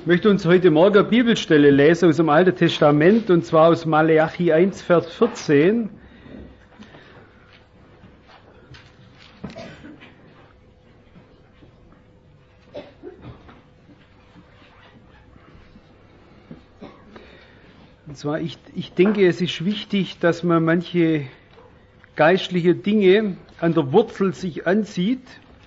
Ich möchte uns heute Morgen eine Bibelstelle lesen aus dem Alten Testament, und zwar aus Maleachi 1, Vers 14. Und zwar, ich denke, es ist wichtig, dass man manche geistliche Dinge an der Wurzel sich ansieht.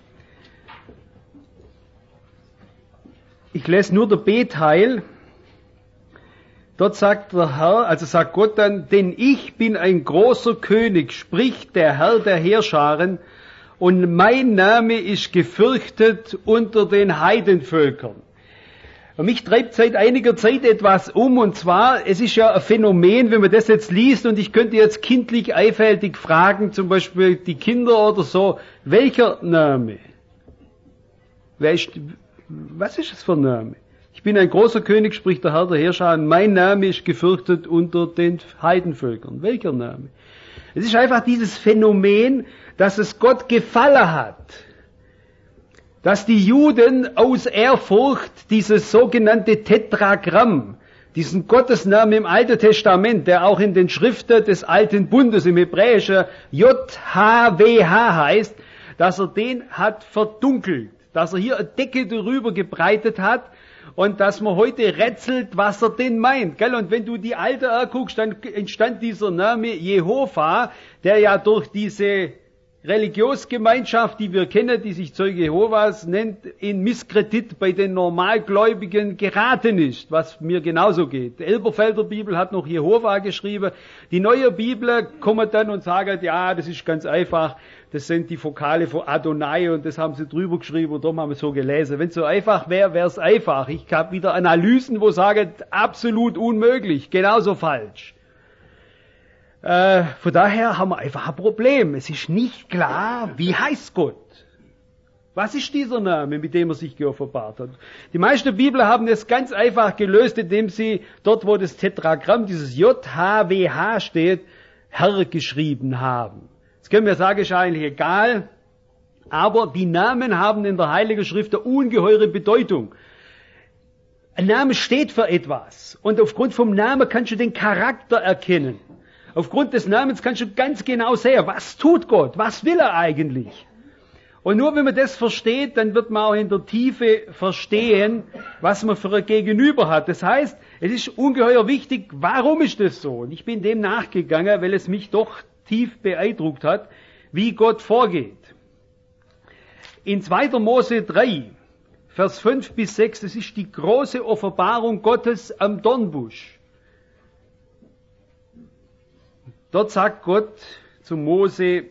Ich lese nur den B-Teil. Dort sagt der Herr, also sagt Gott dann, denn ich bin ein großer König, spricht der Herr der Heerscharen, und mein Name ist gefürchtet unter den Heidenvölkern. Und mich treibt seit einiger Zeit etwas um, und zwar, es ist ja ein Phänomen, wenn man das jetzt liest, und ich könnte jetzt kindlich einfältig fragen, zum Beispiel die Kinder oder so, welcher Name? Was ist das für ein Name? Ich bin ein großer König, spricht der Herr der Herrscher, mein Name ist gefürchtet unter den Heidenvölkern. Welcher Name? Es ist einfach dieses Phänomen, dass es Gott gefallen hat, dass die Juden aus Ehrfurcht dieses sogenannte Tetragramm, diesen Gottesnamen im Alten Testament, der auch in den Schriften des Alten Bundes im Hebräischen JHWH heißt, dass er den hat verdunkelt, dass er hier eine Decke darüber gebreitet hat und dass man heute rätselt, was er denn meint. Gell? Und wenn du die Alte anguckst, dann entstand dieser Name Jehova, der ja durch diese Religionsgemeinschaft, die wir kennen, die sich Zeuge Jehovas nennt, in Misskredit bei den Normalgläubigen geraten ist, was mir genauso geht. Die Elberfelder Bibel hat noch Jehova geschrieben. Die neue Bibel kommt dann und sagt, ja, das ist ganz einfach, das sind die Vokale von Adonai und das haben sie drüber geschrieben und darum haben wir so gelesen. Wenn es so einfach wäre, wäre es einfach. Ich habe wieder Analysen, wo sagen, absolut unmöglich, genauso falsch. Von daher haben wir einfach ein Problem. Es ist nicht klar, wie heißt Gott? Was ist dieser Name, mit dem er sich geoffenbart hat? Die meisten Bibler haben das ganz einfach gelöst, indem sie dort, wo das Tetragramm, dieses JHWH steht, Herr geschrieben haben. Das können wir sagen, ist eigentlich egal, aber die Namen haben in der Heiligen Schrift eine ungeheure Bedeutung. Ein Name steht für etwas und aufgrund vom Namen kannst du den Charakter erkennen. Aufgrund des Namens kannst du ganz genau sehen, was tut Gott, was will er eigentlich. Und nur wenn man das versteht, dann wird man auch in der Tiefe verstehen, was man für ein Gegenüber hat. Das heißt, es ist ungeheuer wichtig, warum ist das so? Und ich bin dem nachgegangen, weil es mich doch tief beeindruckt hat, wie Gott vorgeht. In 2. Mose 3, Vers 5 bis 6, das ist die große Offenbarung Gottes am Dornbusch. Dort sagt Gott zu Mose,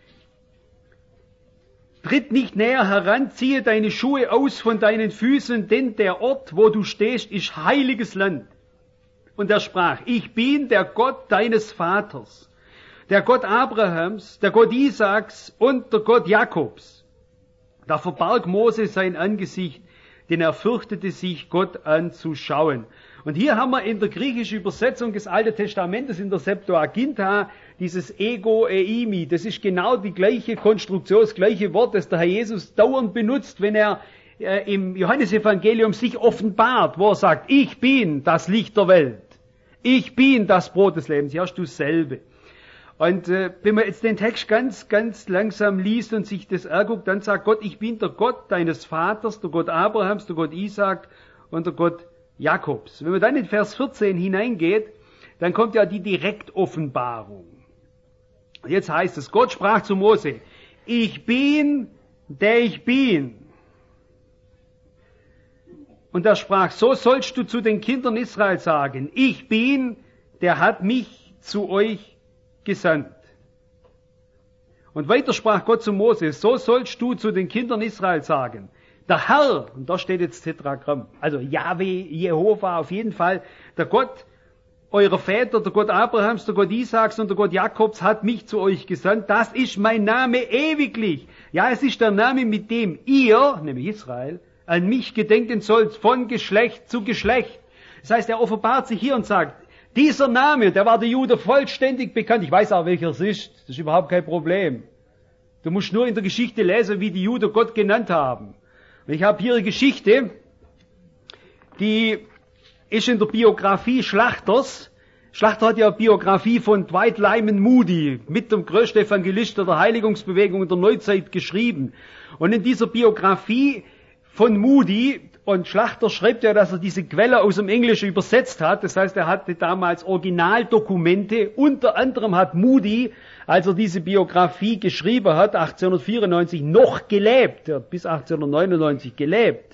tritt nicht näher heran, ziehe deine Schuhe aus von deinen Füßen, denn der Ort, wo du stehst, ist heiliges Land. Und er sprach, ich bin der Gott deines Vaters, der Gott Abrahams, der Gott Isaaks und der Gott Jakobs. Da verbarg Mose sein Angesicht, denn er fürchtete sich, Gott anzuschauen. Und hier haben wir in der griechischen Übersetzung des Alten Testamentes, in der Septuaginta, dieses Ego Eimi. Das ist genau die gleiche Konstruktion, das gleiche Wort, das der Herr Jesus dauernd benutzt, wenn er im Johannesevangelium sich offenbart, wo er sagt, ich bin das Licht der Welt. Ich bin das Brot des Lebens. Ja, hast du dasselbe. Und wenn man jetzt den Text ganz, ganz langsam liest und sich das anguckt, dann sagt Gott, ich bin der Gott deines Vaters, der Gott Abrahams, der Gott Isaak und der Gott Jakobs. Wenn man dann in Vers 14 hineingeht, dann kommt ja die Direktoffenbarung. Jetzt heißt es, Gott sprach zu Mose, ich bin, der ich bin. Und er sprach, so sollst du zu den Kindern Israel sagen, ich bin, der hat mich zu euch gesandt. Und weiter sprach Gott zu Mose, so sollst du zu den Kindern Israel sagen, der Herr, und da steht jetzt Tetragramm, also Jahwe, Jehova, auf jeden Fall, der Gott eurer Väter, der Gott Abrahams, der Gott Isaaks und der Gott Jakobs hat mich zu euch gesandt, das ist mein Name ewiglich. Ja, es ist der Name, mit dem ihr, nämlich Israel, an mich gedenken sollt, von Geschlecht zu Geschlecht. Das heißt, er offenbart sich hier und sagt, dieser Name, der war der Jude vollständig bekannt, ich weiß auch, welcher es ist, das ist überhaupt kein Problem. Du musst nur in der Geschichte lesen, wie die Juden Gott genannt haben. Und ich habe hier eine Geschichte, die ist in der Biografie Schlachters. Schlachter hat ja eine Biografie von Dwight Lyman Moody, mit dem größten Evangelist der Heiligungsbewegung in der Neuzeit, geschrieben. Und in dieser Biografie von Moody, und Schlachter schreibt ja, dass er diese Quelle aus dem Englischen übersetzt hat. Das heißt, er hatte damals Originaldokumente. Unter anderem hat Moody, als er diese Biografie geschrieben hat, 1894 noch gelebt. Er hat bis 1899 gelebt.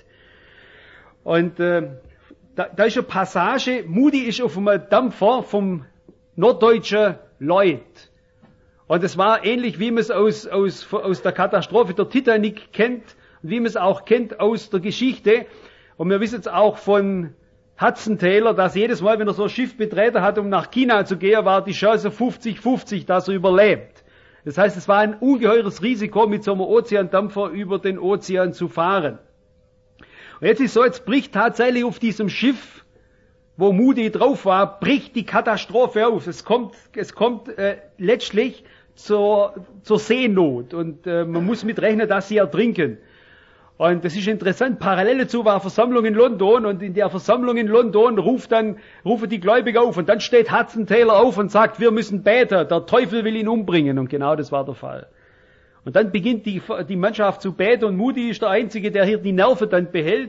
Und da ist eine Passage, Moody ist auf einem Dampfer vom norddeutschen Lloyd. Und es war ähnlich, wie man es aus der Katastrophe der Titanic kennt, und wie man es auch kennt aus der Geschichte. Und wir wissen es auch von Hudson Taylor, dass jedes Mal, wenn er so ein Schiff betreten hat, um nach China zu gehen, war die Chance 50-50, dass er überlebt. Das heißt, es war ein ungeheures Risiko, mit so einem Ozeandampfer über den Ozean zu fahren. Und jetzt ist so, jetzt bricht tatsächlich auf diesem Schiff, wo Moody drauf war, bricht die Katastrophe auf. Es kommt letztlich zur Seenot und man muss mit rechnen, dass sie ertrinken. Und das ist interessant, parallel dazu war eine Versammlung in London und in der Versammlung in London rufen die Gläubigen auf und dann steht Hudson Taylor auf und sagt, wir müssen beten, der Teufel will ihn umbringen, und genau das war der Fall. Und dann beginnt die Mannschaft zu beten und Moody ist der Einzige, der hier die Nerven dann behält,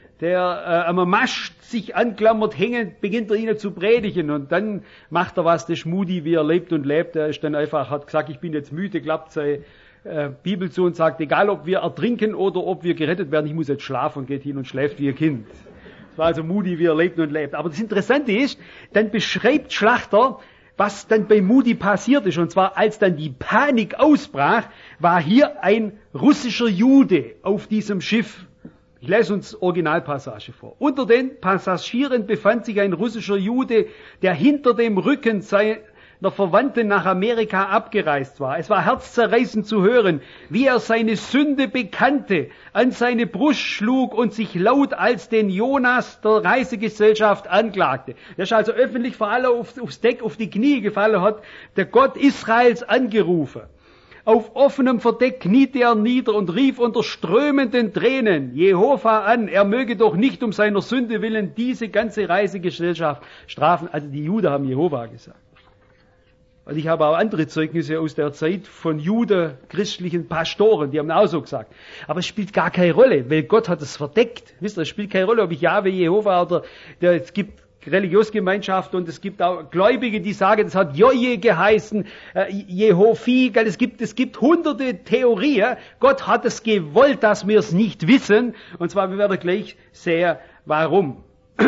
der am Mast sich anklammert, hängend, beginnt er ihnen zu predigen und dann macht er was, das ist Moody, wie er lebt und lebt. Er ist dann einfach, hat gesagt, ich bin jetzt müde, klappt seine Bibel zu und sagt, egal ob wir ertrinken oder ob wir gerettet werden, ich muss jetzt schlafen, und geht hin und schläft wie ein Kind. Das war also Moody, wie er lebt und lebt. Aber das Interessante ist, dann beschreibt Schlachter, was dann bei Moody passiert ist. Und zwar, als dann die Panik ausbrach, war hier ein russischer Jude auf diesem Schiff. Ich lese uns Originalpassage vor. Unter den Passagieren befand sich ein russischer Jude, der hinter dem Rücken seiner Verwandten nach Amerika abgereist war. Es war herzzerreißend zu hören, wie er seine Sünde bekannte, an seine Brust schlug und sich laut als den Jonas der Reisegesellschaft anklagte. Er ist also öffentlich vor allem aufs Deck, auf die Knie gefallen, hat der Gott Israels angerufen. Auf offenem Verdeck kniete er nieder und rief unter strömenden Tränen Jehova an, er möge doch nicht um seiner Sünde willen diese ganze Reisegesellschaft strafen. Also die Juden haben Jehova gesagt. Und ich habe auch andere Zeugnisse aus der Zeit von christlichen Pastoren, die haben auch so gesagt. Aber es spielt gar keine Rolle, weil Gott hat es verdeckt. Wisst ihr, es spielt keine Rolle, ob ich Jahwe, Jehova oder es gibt Religionsgemeinschaften und es gibt auch Gläubige, die sagen, es hat Joje geheißen, Jehovi, es gibt hunderte Theorien. Gott hat es gewollt, dass wir es nicht wissen. Und zwar, wir werden gleich sehen, warum.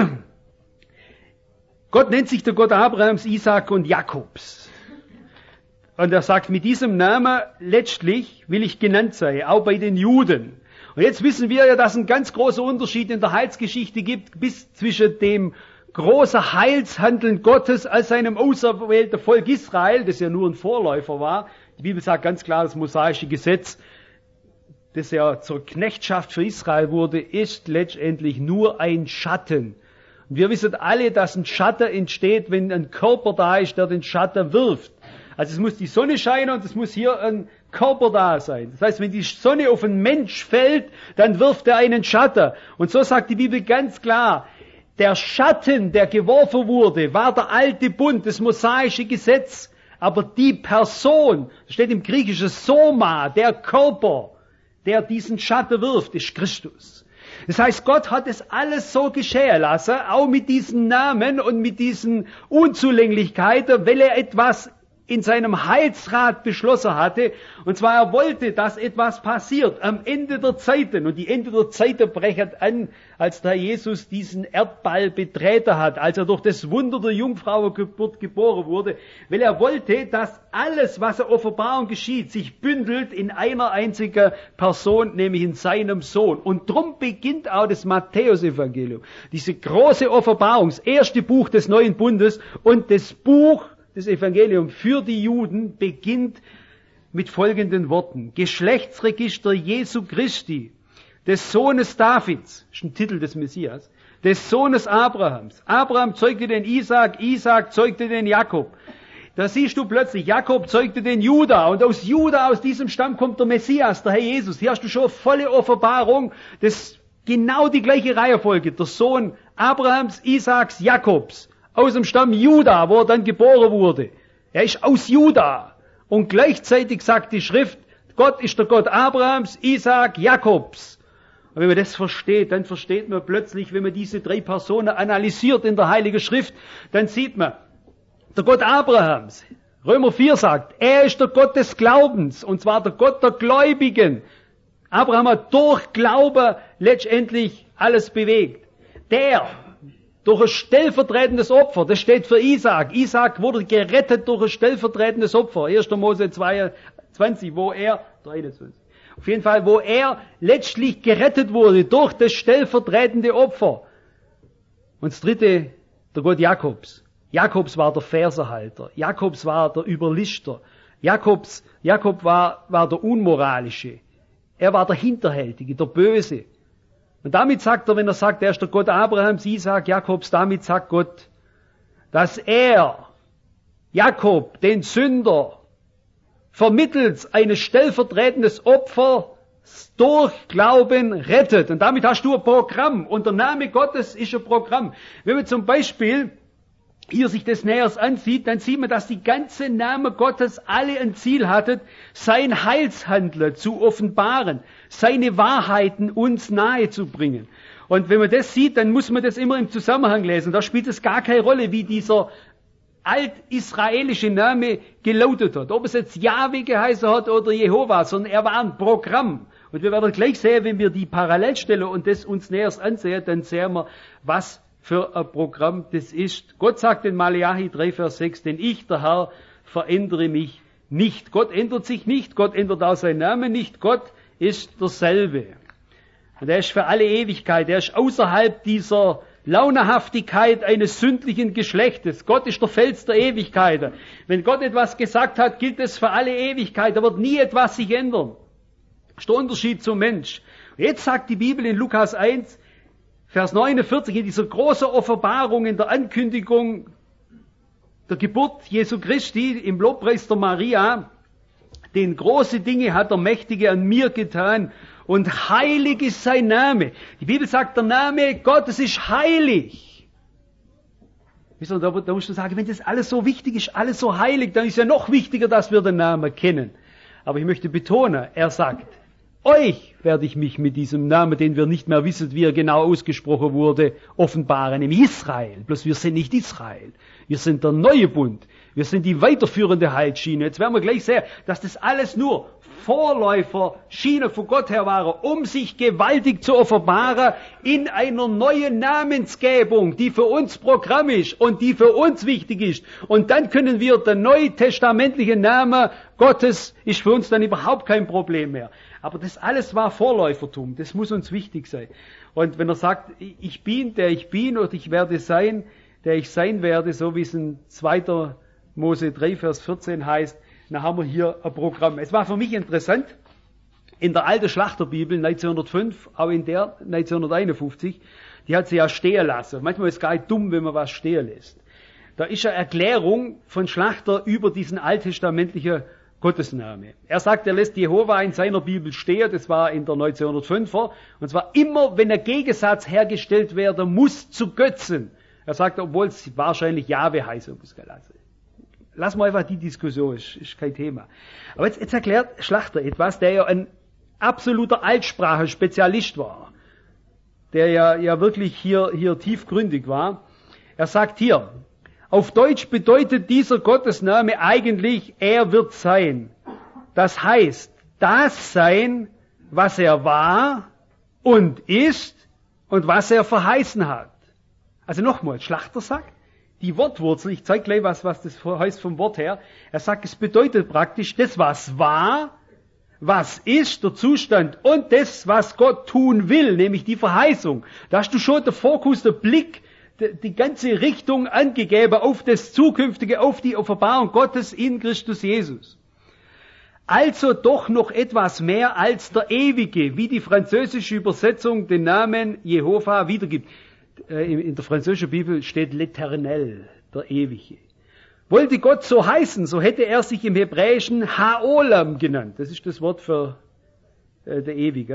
Gott nennt sich der Gott Abrahams, Isaak und Jakobs. Und er sagt, mit diesem Namen letztlich will ich genannt sein, auch bei den Juden. Und jetzt wissen wir ja, dass es einen ganz großen Unterschied in der Heilsgeschichte gibt, bis zwischen dem großen Heilshandeln Gottes als seinem auserwählten Volk Israel, das ja nur ein Vorläufer war. Die Bibel sagt ganz klar, das mosaische Gesetz, das ja zur Knechtschaft für Israel wurde, ist letztendlich nur ein Schatten. Und wir wissen alle, dass ein Schatten entsteht, wenn ein Körper da ist, der den Schatten wirft. Also es muss die Sonne scheinen und es muss hier ein Körper da sein. Das heißt, wenn die Sonne auf einen Mensch fällt, dann wirft er einen Schatten. Und so sagt die Bibel ganz klar, der Schatten, der geworfen wurde, war der alte Bund, das mosaische Gesetz. Aber die Person, das steht im Griechischen Soma, der Körper, der diesen Schatten wirft, ist Christus. Das heißt, Gott hat es alles so geschehen lassen, auch mit diesen Namen und mit diesen Unzulänglichkeiten, weil er etwas in seinem Heilsrat beschlossen hatte, und zwar er wollte, dass etwas passiert am Ende der Zeiten, und die Ende der Zeiten brechen an, als der Jesus diesen Erdball betreten hat, als er durch das Wunder der Jungfrauengeburt geboren wurde, weil er wollte, dass alles, was in Offenbarung geschieht, sich bündelt in einer einzigen Person, nämlich in seinem Sohn. Und drum beginnt auch das Matthäus-Evangelium, diese große Offenbarung, das erste Buch des Neuen Bundes, und das Buch das Evangelium für die Juden beginnt mit folgenden Worten. Geschlechtsregister Jesu Christi, des Sohnes Davids, ist ein Titel des Messias, des Sohnes Abrahams. Abraham zeugte den Isaak, Isaak zeugte den Jakob. Da siehst du plötzlich, Jakob zeugte den Juda, und aus Juda, aus diesem Stamm kommt der Messias, der Herr Jesus. Hier hast du schon volle Offenbarung des Genau die gleiche Reihenfolge. Der Sohn Abrahams, Isaaks, Jakobs. Aus dem Stamm Juda, wo er dann geboren wurde. Er ist aus Juda. Und gleichzeitig sagt die Schrift, Gott ist der Gott Abrahams, Isaak, Jakobs. Und wenn man das versteht, dann versteht man plötzlich, wenn man diese drei Personen analysiert in der Heiligen Schrift, dann sieht man, der Gott Abrahams, Römer 4 sagt, er ist der Gott des Glaubens, und zwar der Gott der Gläubigen. Abraham hat durch Glaube letztendlich alles bewegt. Der, durch ein stellvertretendes Opfer, das steht für Isaak. Isaak wurde gerettet durch ein stellvertretendes Opfer. 1. Mose 22, 23. Auf jeden Fall, wo er letztlich gerettet wurde durch das stellvertretende Opfer. Und das dritte, der Gott Jakobs. Jakobs war der Verserhalter. Jakobs war der Überlichter. Jakob war der Unmoralische. Er war der Hinterhältige, der Böse. Und damit sagt er, wenn er sagt, er ist der Gott Abrahams, Isaak, Jakobs, damit sagt Gott, dass er, Jakob, den Sünder, vermittels eines stellvertretendes Opfer durch Glauben rettet. Und damit hast du ein Programm. Und der Name Gottes ist ein Programm. Wenn man zum Beispiel hier sich das näher ansieht, dann sieht man, dass die ganze Name Gottes alle ein Ziel hatte, sein Heilshandler zu offenbaren, seine Wahrheiten uns nahe zu bringen. Und wenn man das sieht, dann muss man das immer im Zusammenhang lesen. Da spielt es gar keine Rolle, wie dieser altisraelische Name gelautet hat. Ob es jetzt Jahwe geheißen hat oder Jehova, sondern er war ein Programm. Und wir werden gleich sehen, wenn wir die Parallelstelle und das uns näher ansehen, dann sehen wir, was für ein Programm das ist. Gott sagt in Maleachi 3, Vers 6, denn ich, der Herr, verändere mich nicht. Gott ändert sich nicht, Gott ändert auch seinen Namen nicht, Gott ist derselbe. Und er ist für alle Ewigkeit, er ist außerhalb dieser Launehaftigkeit eines sündlichen Geschlechtes. Gott ist der Fels der Ewigkeit. Wenn Gott etwas gesagt hat, gilt es für alle Ewigkeit, da wird nie etwas sich ändern. Das ist der Unterschied zum Mensch. Und jetzt sagt die Bibel in Lukas 1, Vers 49, in dieser großen Offenbarung, in der Ankündigung der Geburt Jesu Christi im Lobpreis der Maria, denn große Dinge hat der Mächtige an mir getan und heilig ist sein Name. Die Bibel sagt, der Name Gottes ist heilig. Da musst du sagen, wenn das alles so wichtig ist, alles so heilig, dann ist ja noch wichtiger, dass wir den Namen kennen. Aber ich möchte betonen, er sagt, euch werde ich mich mit diesem Namen, den wir nicht mehr wissen, wie er genau ausgesprochen wurde, offenbaren, nämlich Israel. Bloß wir sind nicht Israel. Wir sind der neue Bund. Wir sind die weiterführende Heilsschiene. Jetzt werden wir gleich sehen, dass das alles nur Vorläuferschiene von Gott her waren, um sich gewaltig zu offenbaren in einer neuen Namensgebung, die für uns Programm ist und die für uns wichtig ist. Und dann können wir, der neutestamentliche Name Gottes ist für uns dann überhaupt kein Problem mehr. Aber das alles war Vorläufertum, das muss uns wichtig sein. Und wenn er sagt, ich bin, der ich bin, und ich werde sein, der ich sein werde, so wie es in 2. Mose 3, Vers 14 heißt, dann haben wir hier ein Programm. Es war für mich interessant, in der alten Schlachterbibel 1905, auch in der 1951, die hat sie ja stehen lassen. Manchmal ist es gar nicht dumm, wenn man was stehen lässt. Da ist eine Erklärung von Schlachter über diesen alttestamentlichen Gottesname. Er sagt, er lässt Jehova in seiner Bibel stehen, das war in der 1905er, und zwar immer, wenn ein Gegensatz hergestellt werden muss zu Götzen. Er sagt, obwohl es wahrscheinlich Jahwe heißen muss. Lass mal einfach die Diskussion, ist kein Thema. Aber jetzt erklärt Schlachter etwas, der ja ein absoluter Altsprachenspezialist war, der ja wirklich hier tiefgründig war. Er sagt hier, auf Deutsch bedeutet dieser Gottesname eigentlich, er wird sein. Das heißt, das sein, was er war und ist und was er verheißen hat. Also nochmal, Schlachter sagt, die Wortwurzel, ich zeige gleich was das heißt vom Wort her. Er sagt, es bedeutet praktisch das, was war, was ist, der Zustand und das, was Gott tun will, nämlich die Verheißung. Da hast du schon den Fokus, der Blick, die ganze Richtung angegeben auf das Zukünftige, auf die Offenbarung Gottes in Christus Jesus. Also doch noch etwas mehr als der Ewige, wie die französische Übersetzung den Namen Jehova wiedergibt. In der französischen Bibel steht l'Éternel, der Ewige. Wollte Gott so heißen, so hätte er sich im Hebräischen Haolam genannt. Das ist das Wort für der Ewige.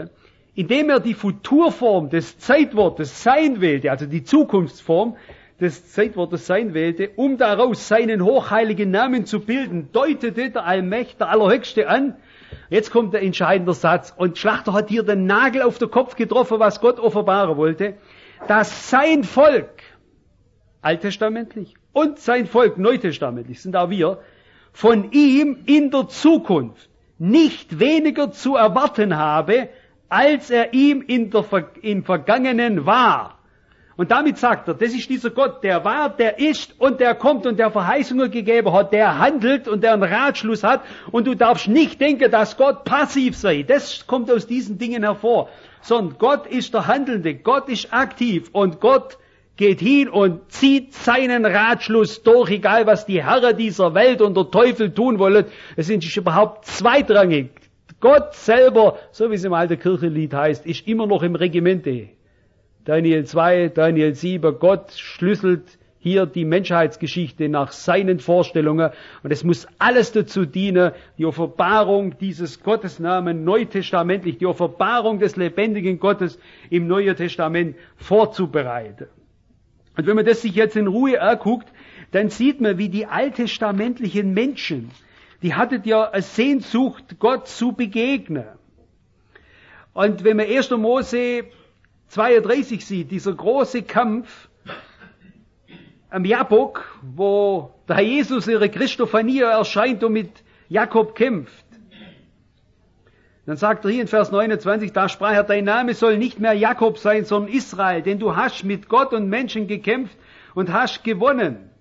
indem er die Futurform des Zeitwortes sein wählte, also die Zukunftsform des Zeitwortes sein wählte, um daraus seinen hochheiligen Namen zu bilden, deutete der Allmächtige, der Allerhöchste an. Jetzt kommt der entscheidende Satz. Und Schlachter hat hier den Nagel auf den Kopf getroffen, was Gott offenbaren wollte, dass sein Volk, alttestamentlich, und sein Volk, neutestamentlich, sind auch wir, von ihm in der Zukunft nicht weniger zu erwarten habe, als er ihm im Vergangenen war. Und damit sagt er, das ist dieser Gott, der war, der ist und der kommt und der Verheißungen gegeben hat, der handelt und der einen Ratschluss hat. Und du darfst nicht denken, dass Gott passiv sei. Das kommt aus diesen Dingen hervor. Sondern Gott ist der Handelnde, Gott ist aktiv und Gott geht hin und zieht seinen Ratschluss durch, egal was die Herren dieser Welt und der Teufel tun wollen. Es ist überhaupt zweitrangig. Gott selber, so wie es im alten Kirchenlied heißt, ist immer noch im Regimente. Daniel 2, Daniel 7, Gott schlüsselt hier die Menschheitsgeschichte nach seinen Vorstellungen und es muss alles dazu dienen, die Offenbarung dieses Gottesnamen neutestamentlich, die Offenbarung des lebendigen Gottes im Neuen Testament vorzubereiten. Und wenn man das sich jetzt in Ruhe anguckt, dann sieht man, wie die alttestamentlichen Menschen, die hatten ja eine Sehnsucht, Gott zu begegnen. Und wenn man 1. Mose 32 sieht, dieser große Kampf am Jabbok, wo der Herr Jesus ihre Christophanie erscheint und mit Jakob kämpft. Dann sagt er hier in Vers 29, da sprach er, dein Name soll nicht mehr Jakob sein, sondern Israel, denn du hast mit Gott und Menschen gekämpft und hast gewonnen.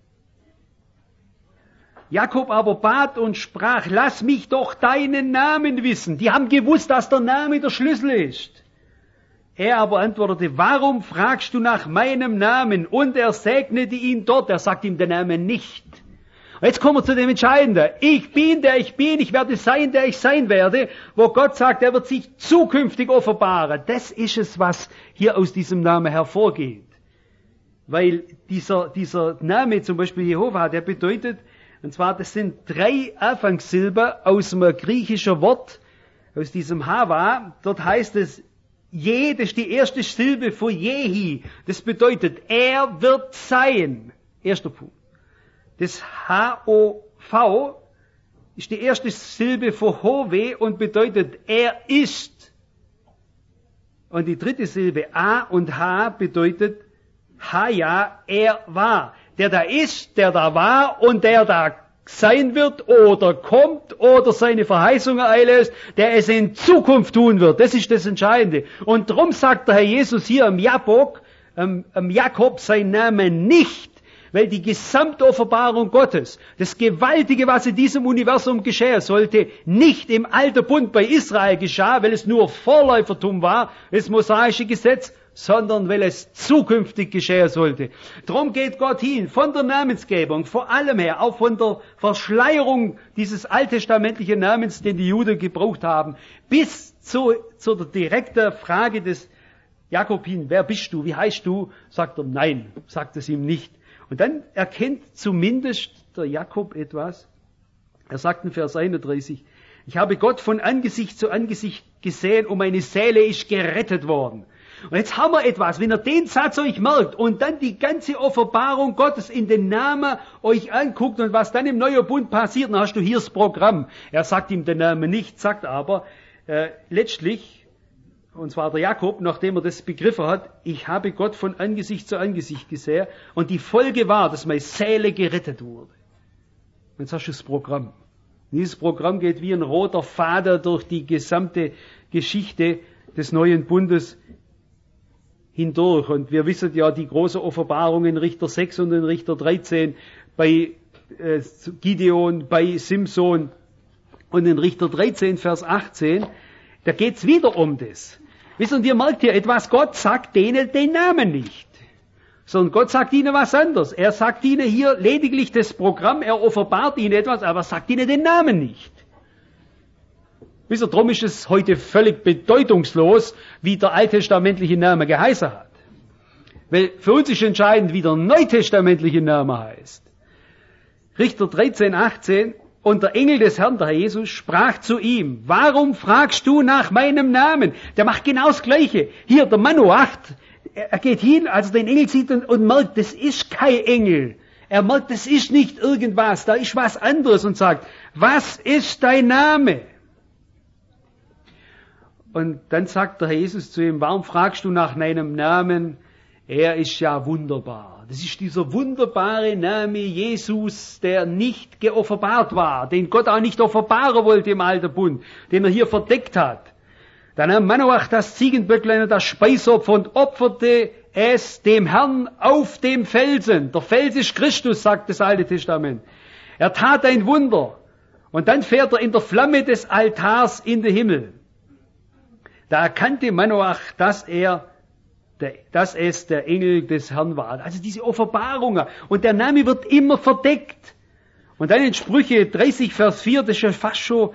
Jakob aber bat und sprach, lass mich doch deinen Namen wissen. Die haben gewusst, dass der Name der Schlüssel ist. Er aber antwortete, warum fragst du nach meinem Namen? Und er segnete ihn dort. Er sagt ihm den Namen nicht. Und jetzt kommen wir zu dem Entscheidenden. Ich bin, der ich bin. Ich werde sein, der ich sein werde. Wo Gott sagt, er wird sich zukünftig offenbaren. Das ist es, was hier aus diesem Namen hervorgeht. Weil dieser Name, zum Beispiel Jehova, der bedeutet, und zwar, das sind 3 Anfangssilben aus dem griechischen Wort, aus diesem Hava. Dort heißt es, Je, das ist die erste Silbe von Jehi. Das bedeutet, er wird sein. Erster Punkt. Das H-O-V ist die erste Silbe von Hove und bedeutet, er ist. Und die dritte Silbe A und H bedeutet, Haya, er war. Der da ist, der da war und der da sein wird oder kommt oder seine Verheißungen einlöst, der es in Zukunft tun wird. Das ist das Entscheidende. Und darum sagt der Herr Jesus hier am Jakob sein Name nicht, weil die gesamte Offenbarung Gottes, das Gewaltige, was in diesem Universum geschehen sollte, nicht im alten Bund bei Israel geschah, weil es nur Vorläufertum war, das mosaische Gesetz, sondern weil es zukünftig geschehen sollte. Drum geht Gott hin, von der Namensgebung, vor allem her, auch von der Verschleierung dieses alttestamentlichen Namens, den die Juden gebraucht haben, bis zur direkten Frage des Jakob hin, wer bist du, wie heißt du, sagt er nein, sagt es ihm nicht. Und dann erkennt zumindest der Jakob etwas. Er sagt in Vers 31, ich habe Gott von Angesicht zu Angesicht gesehen und meine Seele ist gerettet worden. Und jetzt haben wir etwas, wenn ihr den Satz euch merkt und dann die ganze Offenbarung Gottes in den Namen euch anguckt und was dann im Neuen Bund passiert, dann hast du hier das Programm. Er sagt ihm den Namen nicht, sagt aber letztlich, und zwar der Jakob, nachdem er das begriffen hat, ich habe Gott von Angesicht zu Angesicht gesehen und die Folge war, dass meine Seele gerettet wurde. Und jetzt hast du das Programm. Dieses Programm geht wie ein roter Faden durch die gesamte Geschichte des Neuen Bundes hindurch. Und wir wissen ja die große Offenbarung in Richter 6 und in Richter 13 bei Gideon, bei Simson und in Richter 13, Vers 18, da geht's wieder um das. Wisst ihr, ihr merkt hier etwas, Gott sagt denen den Namen nicht. Sondern Gott sagt ihnen was anderes. Er sagt ihnen hier lediglich das Programm, er offenbart ihnen etwas, aber sagt ihnen den Namen nicht. Wisst ihr, darum ist es heute völlig bedeutungslos, wie der alttestamentliche Name geheißen hat. Weil für uns ist entscheidend, wie der neutestamentliche Name heißt. Richter 13, 18, Und der Engel des Herrn, der Herr Jesus, sprach zu ihm, warum fragst du nach meinem Namen? Der macht genau das Gleiche. Hier, der Manoach, er geht hin, als er den Engel sieht und merkt, das ist kein Engel. Er merkt, das ist nicht irgendwas, da ist was anderes und sagt, was ist dein Name? Und dann sagt der Herr Jesus zu ihm, warum fragst du nach meinem Namen? Er ist ja wunderbar. Das ist dieser wunderbare Name Jesus, der nicht geoffenbart war, den Gott auch nicht offenbaren wollte im Alten Bund, den er hier verdeckt hat. Dann nahm Manoach das Ziegenböcklein und das Speisopfer und opferte es dem Herrn auf dem Felsen. Der Fels ist Christus, sagt das Alte Testament. Er tat ein Wunder. Und dann fährt er in der Flamme des Altars in den Himmel. Da erkannte Manoach, dass es der Engel des Herrn war. Also diese Offenbarungen. Und der Name wird immer verdeckt. Und dann in Sprüche 30, Vers 4, das ist ja fast schon,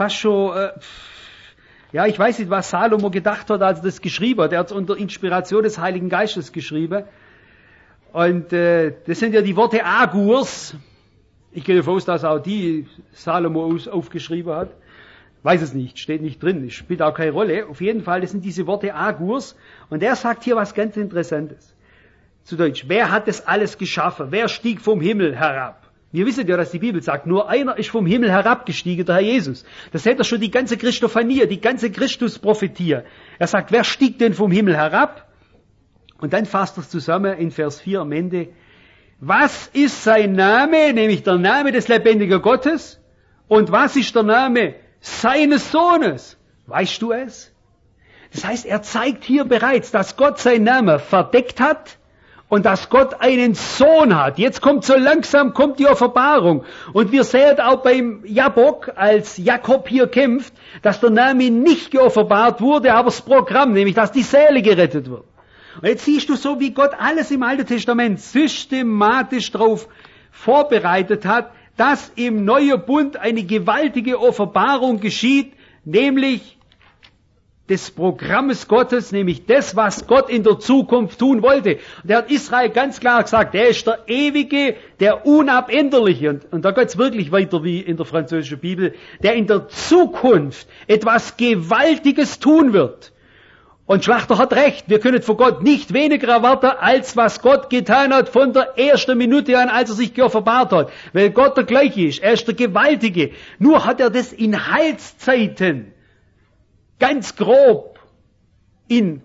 ich weiß nicht, was Salomo gedacht hat, als er das geschrieben hat. Er hat es unter Inspiration des Heiligen Geistes geschrieben. Und das sind ja die Worte Agurs. Ich gehe davon aus, dass auch die Salomo aufgeschrieben hat. Weiß es nicht, steht nicht drin, spielt auch keine Rolle. Auf jeden Fall, das sind diese Worte Agurs. Und er sagt hier was ganz Interessantes. Zu Deutsch, wer hat das alles geschaffen? Wer stieg vom Himmel herab? Wir wissen ja, dass die Bibel sagt, nur einer ist vom Himmel herabgestiegen, der Herr Jesus. Das hätte schon die ganze Christophanie, die ganze Christusprophetie. Er sagt, wer stieg denn vom Himmel herab? Und dann fasst er es zusammen in Vers 4 am Ende. Was ist sein Name, nämlich der Name des lebendigen Gottes? Und was ist der Name seines Sohnes? Weißt du es? Das heißt, er zeigt hier bereits, dass Gott seinen Namen verdeckt hat und dass Gott einen Sohn hat. Jetzt kommt so langsam die Offenbarung. Und wir sehen auch beim Jabok, als Jakob hier kämpft, dass der Name nicht geoffenbart wurde, aber das Programm, nämlich dass die Seele gerettet wird. Und jetzt siehst du so, wie Gott alles im Alten Testament systematisch darauf vorbereitet hat, dass im Neuen Bund eine gewaltige Offenbarung geschieht, nämlich des Programmes Gottes, nämlich das, was Gott in der Zukunft tun wollte. Und er hat Israel ganz klar gesagt, er ist der Ewige, der Unabänderliche. Und da geht's wirklich weiter wie in der französischen Bibel, der in der Zukunft etwas Gewaltiges tun wird. Und Schlachter hat recht, wir können von Gott nicht weniger erwarten, als was Gott getan hat von der ersten Minute an, als er sich geoffenbart hat. Weil Gott der Gleiche ist, er ist der Gewaltige. Nur hat er das in Heilszeiten, ganz grob, in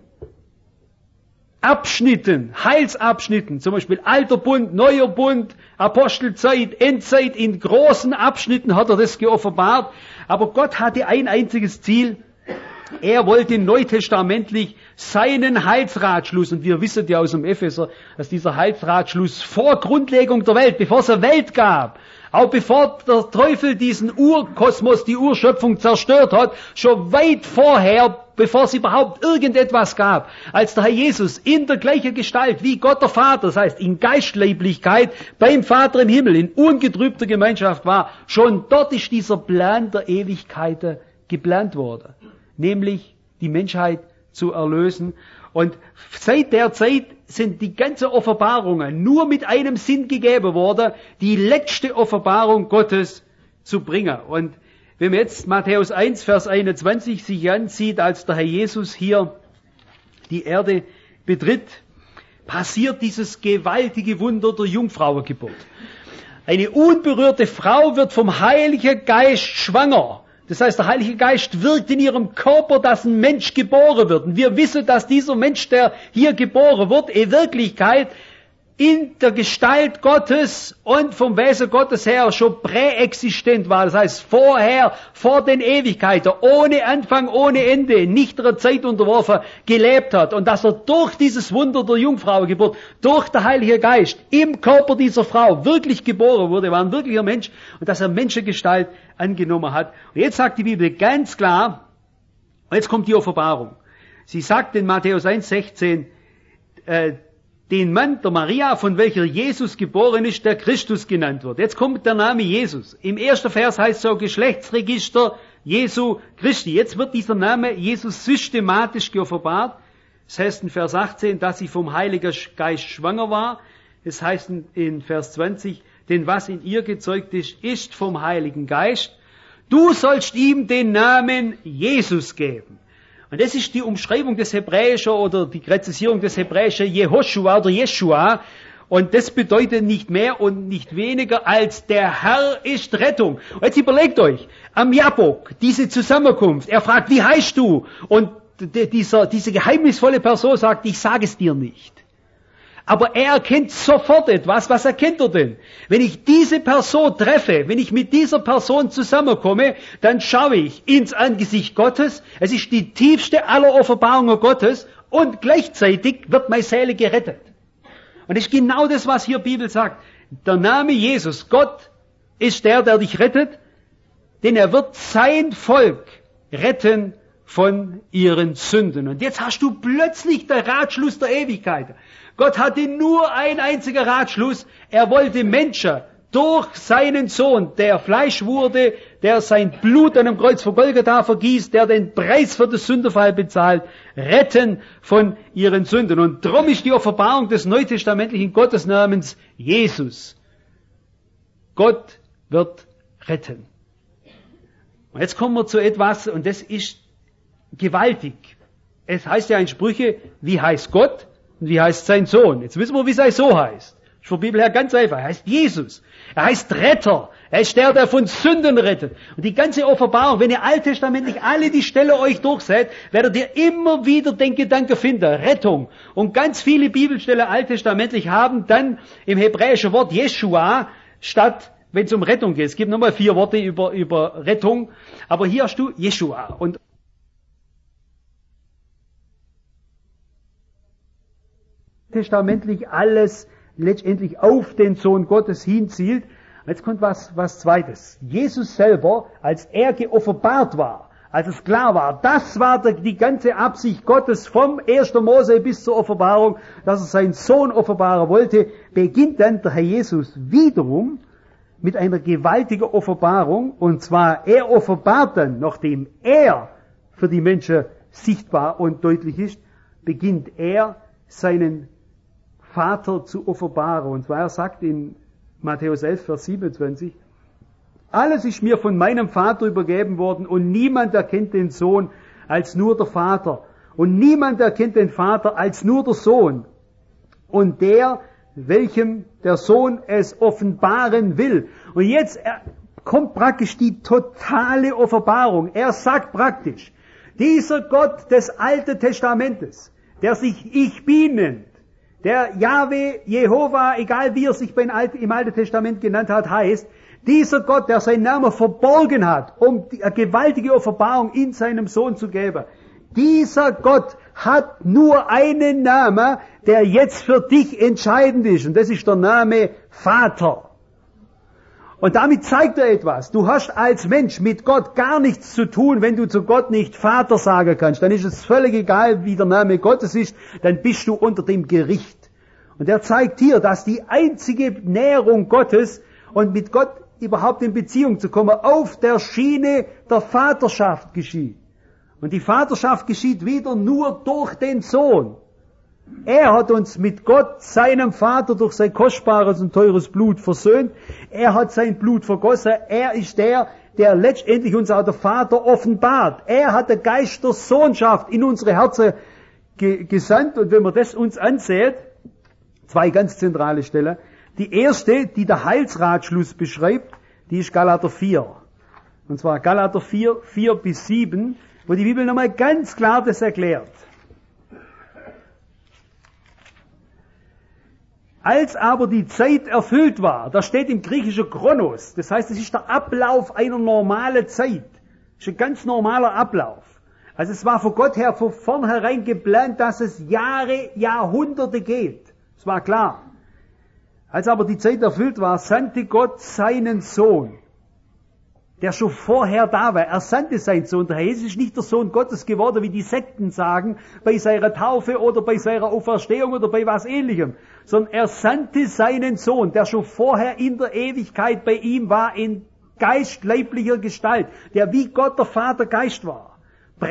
Abschnitten, Heilsabschnitten, zum Beispiel Alter Bund, Neuer Bund, Apostelzeit, Endzeit, in großen Abschnitten hat er das geoffenbart. Aber Gott hatte ein einziges Ziel. Er wollte neutestamentlich seinen Heilsratschluss, und wir wissen ja aus dem Epheser, dass dieser Heilsratschluss vor Grundlegung der Welt, bevor es eine Welt gab, auch bevor der Teufel diesen Urkosmos, die Urschöpfung zerstört hat, schon weit vorher, bevor es überhaupt irgendetwas gab, als der Herr Jesus in der gleichen Gestalt wie Gott der Vater, das heißt in Geistleiblichkeit beim Vater im Himmel, in ungetrübter Gemeinschaft war, schon dort ist dieser Plan der Ewigkeiten geplant worden. Nämlich die Menschheit zu erlösen. Und seit der Zeit sind die ganzen Offenbarungen nur mit einem Sinn gegeben worden, die letzte Offenbarung Gottes zu bringen. Und wenn man jetzt Matthäus 1, Vers 21 sich ansieht, als der Herr Jesus hier die Erde betritt, passiert dieses gewaltige Wunder der Jungfrauengeburt. Eine unberührte Frau wird vom Heiligen Geist schwanger. Das heißt, der Heilige Geist wirkt in ihrem Körper, dass ein Mensch geboren wird. Und wir wissen, dass dieser Mensch, der hier geboren wird, in Wirklichkeit in der Gestalt Gottes und vom Wesen Gottes her schon präexistent war. Das heißt, vorher, vor den Ewigkeiten, ohne Anfang, ohne Ende, nicht der Zeit unterworfen, gelebt hat. Und dass er durch dieses Wunder der Jungfrauengeburt, durch den Heiligen Geist, im Körper dieser Frau wirklich geboren wurde, war ein wirklicher Mensch, und dass er Menschengestalt angenommen hat. Und jetzt sagt die Bibel ganz klar, und jetzt kommt die Offenbarung. Sie sagt in Matthäus 1,16, den Mann der Maria, von welcher Jesus geboren ist, der Christus genannt wird. Jetzt kommt der Name Jesus. Im ersten Vers heißt es so Geschlechtsregister Jesu Christi. Jetzt wird dieser Name Jesus systematisch geoffenbart. Es heißt in Vers 18, dass sie vom Heiligen Geist schwanger war. Es heißt in Vers 20, denn was in ihr gezeugt ist, ist vom Heiligen Geist. Du sollst ihm den Namen Jesus geben. Und das ist die Umschreibung des Hebräischen oder die Präzisierung des Hebräischen Jehoshua oder Jeshua. Und das bedeutet nicht mehr und nicht weniger als der Herr ist Rettung. Und jetzt überlegt euch, am Jabbok, diese Zusammenkunft, er fragt, wie heißt du? Und diese geheimnisvolle Person sagt, ich sage es dir nicht. Aber er erkennt sofort etwas. Was erkennt er denn? Wenn ich diese Person treffe, wenn ich mit dieser Person zusammenkomme, dann schaue ich ins Angesicht Gottes. Es ist die tiefste aller Offenbarungen Gottes und gleichzeitig wird meine Seele gerettet. Und das ist genau das, was hier die Bibel sagt. Der Name Jesus, Gott ist der dich rettet, denn er wird sein Volk retten von ihren Sünden. Und jetzt hast du plötzlich den Ratschluss der Ewigkeit. Gott hatte nur ein einziger Ratschluss. Er wollte Menschen durch seinen Sohn, der Fleisch wurde, der sein Blut an dem Kreuz von Golgatha vergießt, der den Preis für das Sündenfall bezahlt, retten von ihren Sünden. Und darum ist die Offenbarung des neutestamentlichen Gottesnamens Jesus. Gott wird retten. Und jetzt kommen wir zu etwas, und das ist gewaltig. Es heißt ja in Sprüche, wie heißt Gott und wie heißt sein Sohn? Jetzt wissen wir, wie sein Sohn heißt. Ist von der Bibel her ganz einfach. Er heißt Jesus. Er heißt Retter. Er ist der von Sünden rettet. Und die ganze Offenbarung, wenn ihr alttestamentlich alle die Stelle euch durchseht, werdet ihr immer wieder den Gedanken finden. Rettung. Und ganz viele Bibelstellen alttestamentlich haben dann im hebräischen Wort Jeshua statt, wenn es um Rettung geht. Es gibt nochmal 4 Worte über Rettung. Aber hier hast du Jeshua. Und testamentlich alles letztendlich auf den Sohn Gottes hinzielt. Jetzt kommt was Zweites. Jesus selber, als er geoffenbart war, als es klar war, das war die ganze Absicht Gottes vom 1. Mose bis zur Offenbarung, dass er seinen Sohn offenbaren wollte, beginnt dann der Herr Jesus wiederum mit einer gewaltigen Offenbarung. Und zwar, er offenbart dann, nachdem er für die Menschen sichtbar und deutlich ist, beginnt er seinen Vater zu offenbaren. Und zwar er sagt in Matthäus 11, Vers 27, alles ist mir von meinem Vater übergeben worden und niemand erkennt den Sohn als nur der Vater. Und niemand erkennt den Vater als nur der Sohn. Und der, welchem der Sohn es offenbaren will. Und jetzt kommt praktisch die totale Offenbarung. Er sagt praktisch, dieser Gott des Alten Testamentes, der sich Ich Bin nennt, der Jahwe, Jehova, egal wie er sich im Alten Testament genannt hat, heißt, dieser Gott, der seinen Namen verborgen hat, um eine gewaltige Offenbarung in seinem Sohn zu geben, dieser Gott hat nur einen Namen, der jetzt für dich entscheidend ist, und das ist der Name Vater. Und damit zeigt er etwas. Du hast als Mensch mit Gott gar nichts zu tun, wenn du zu Gott nicht Vater sagen kannst. Dann ist es völlig egal, wie der Name Gottes ist, dann bist du unter dem Gericht. Und er zeigt hier, dass die einzige Näherung Gottes und mit Gott überhaupt in Beziehung zu kommen, auf der Schiene der Vaterschaft geschieht. Und die Vaterschaft geschieht wieder nur durch den Sohn. Er hat uns mit Gott, seinem Vater, durch sein kostbares und teures Blut versöhnt. Er hat sein Blut vergossen. Er ist der letztendlich uns auch der Vater offenbart. Er hat den Geist der Sohnschaft in unsere Herzen gesandt. Und wenn man das uns ansieht, 2 ganz zentrale Stellen. Die erste, die der Heilsratschluss beschreibt, die ist Galater 4. Und zwar Galater 4, 4-7, wo die Bibel nochmal ganz klar das erklärt. Als aber die Zeit erfüllt war, da steht im Griechischen Chronos, das heißt, es ist der Ablauf einer normalen Zeit. Das ist ein ganz normaler Ablauf. Also es war von Gott her von vornherein geplant, dass es Jahre, Jahrhunderte geht. Das war klar. Als aber die Zeit erfüllt war, sandte Gott seinen Sohn, der schon vorher da war. Er sandte seinen Sohn. Der Herr Jesus ist nicht der Sohn Gottes geworden, wie die Sekten sagen, bei seiner Taufe oder bei seiner Auferstehung oder bei was Ähnlichem. Sondern er sandte seinen Sohn, der schon vorher in der Ewigkeit bei ihm war, in geistleiblicher Gestalt, der wie Gott der Vater Geist war.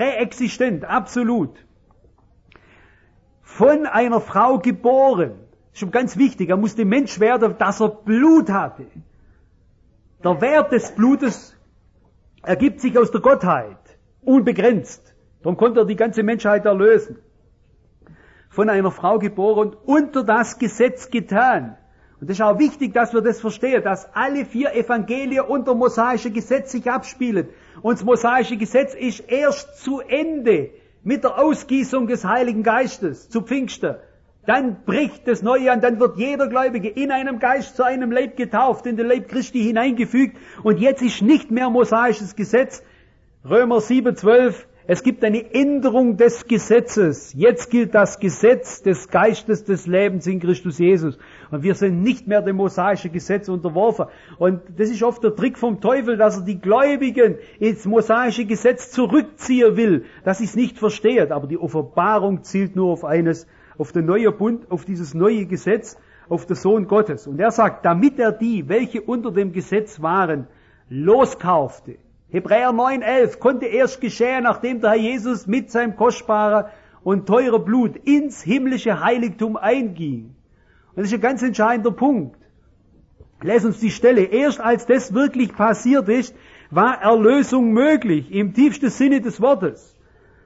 Präexistent, absolut. Von einer Frau geboren, Schon ganz wichtig, er musste Mensch werden, dass er Blut hatte. Der Wert des Blutes ergibt sich aus der Gottheit, unbegrenzt. Darum konnte er die ganze Menschheit erlösen. Von einer Frau geboren und unter das Gesetz getan. Und das ist auch wichtig, dass wir das verstehen, dass alle 4 Evangelien unter mosaische Gesetz sich abspielen. Und das mosaische Gesetz ist erst zu Ende mit der Ausgießung des Heiligen Geistes zu Pfingsten. Dann bricht das Neue an, dann wird jeder Gläubige in einem Geist zu einem Leib getauft, in den Leib Christi hineingefügt. Und jetzt ist nicht mehr mosaisches Gesetz. Römer 7,12, es gibt eine Änderung des Gesetzes. Jetzt gilt das Gesetz des Geistes des Lebens in Christus Jesus. Und wir sind nicht mehr dem mosaischen Gesetz unterworfen. Und das ist oft der Trick vom Teufel, dass er die Gläubigen ins mosaische Gesetz zurückziehen will, dass sie es nicht verstehen. Aber die Offenbarung zielt nur auf eines, auf den neuen Bund, auf dieses neue Gesetz, auf den Sohn Gottes. Und er sagt, damit er die, welche unter dem Gesetz waren, loskaufte. Hebräer 9,11 konnte erst geschehen, nachdem der Herr Jesus mit seinem kostbaren und teuren Blut ins himmlische Heiligtum einging. Und das ist ein ganz entscheidender Punkt. Lass uns die Stelle. Erst als das wirklich passiert ist, war Erlösung möglich, im tiefsten Sinne des Wortes.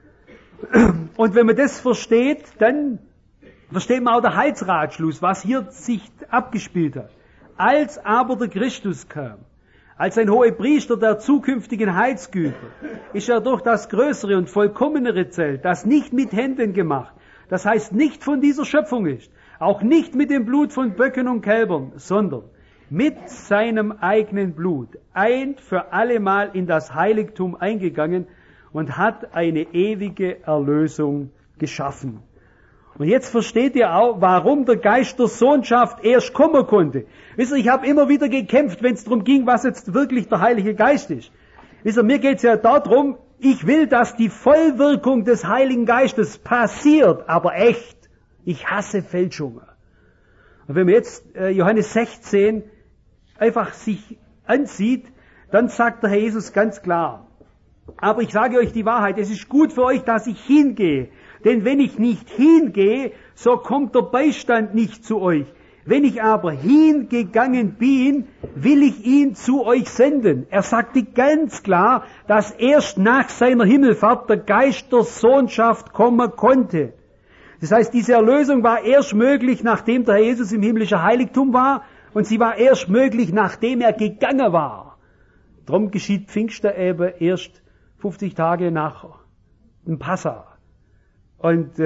Und wenn man das versteht, dann versteht man auch den Heilsratschluss, was hier sich abgespielt hat. Als aber der Christus kam, als ein Hohepriester der zukünftigen Heilsgüter, ist er durch das größere und vollkommenere Zelt, das nicht mit Händen gemacht, das heißt nicht von dieser Schöpfung ist, auch nicht mit dem Blut von Böcken und Kälbern, sondern mit seinem eigenen Blut ein für allemal in das Heiligtum eingegangen und hat eine ewige Erlösung geschaffen. Und jetzt versteht ihr auch, warum der Geist der Sohnschaft erst kommen konnte. Wisst ihr, ich habe immer wieder gekämpft, wenn es darum ging, was jetzt wirklich der Heilige Geist ist. Wisst ihr, mir geht es ja darum, ich will, dass die Vollwirkung des Heiligen Geistes passiert, aber echt. Ich hasse Fälschungen. Und wenn man jetzt Johannes 16 einfach sich ansieht, dann sagt der Herr Jesus ganz klar, aber ich sage euch die Wahrheit, es ist gut für euch, dass ich hingehe. Denn wenn ich nicht hingehe, so kommt der Beistand nicht zu euch. Wenn ich aber hingegangen bin, will ich ihn zu euch senden. Er sagte ganz klar, dass erst nach seiner Himmelfahrt der Geist der Sohnschaft kommen konnte. Das heißt, diese Erlösung war erst möglich, nachdem der Herr Jesus im himmlischen Heiligtum war, und sie war erst möglich, nachdem er gegangen war. Darum geschieht Pfingsten eben erst 50 Tage nach dem Passa. Und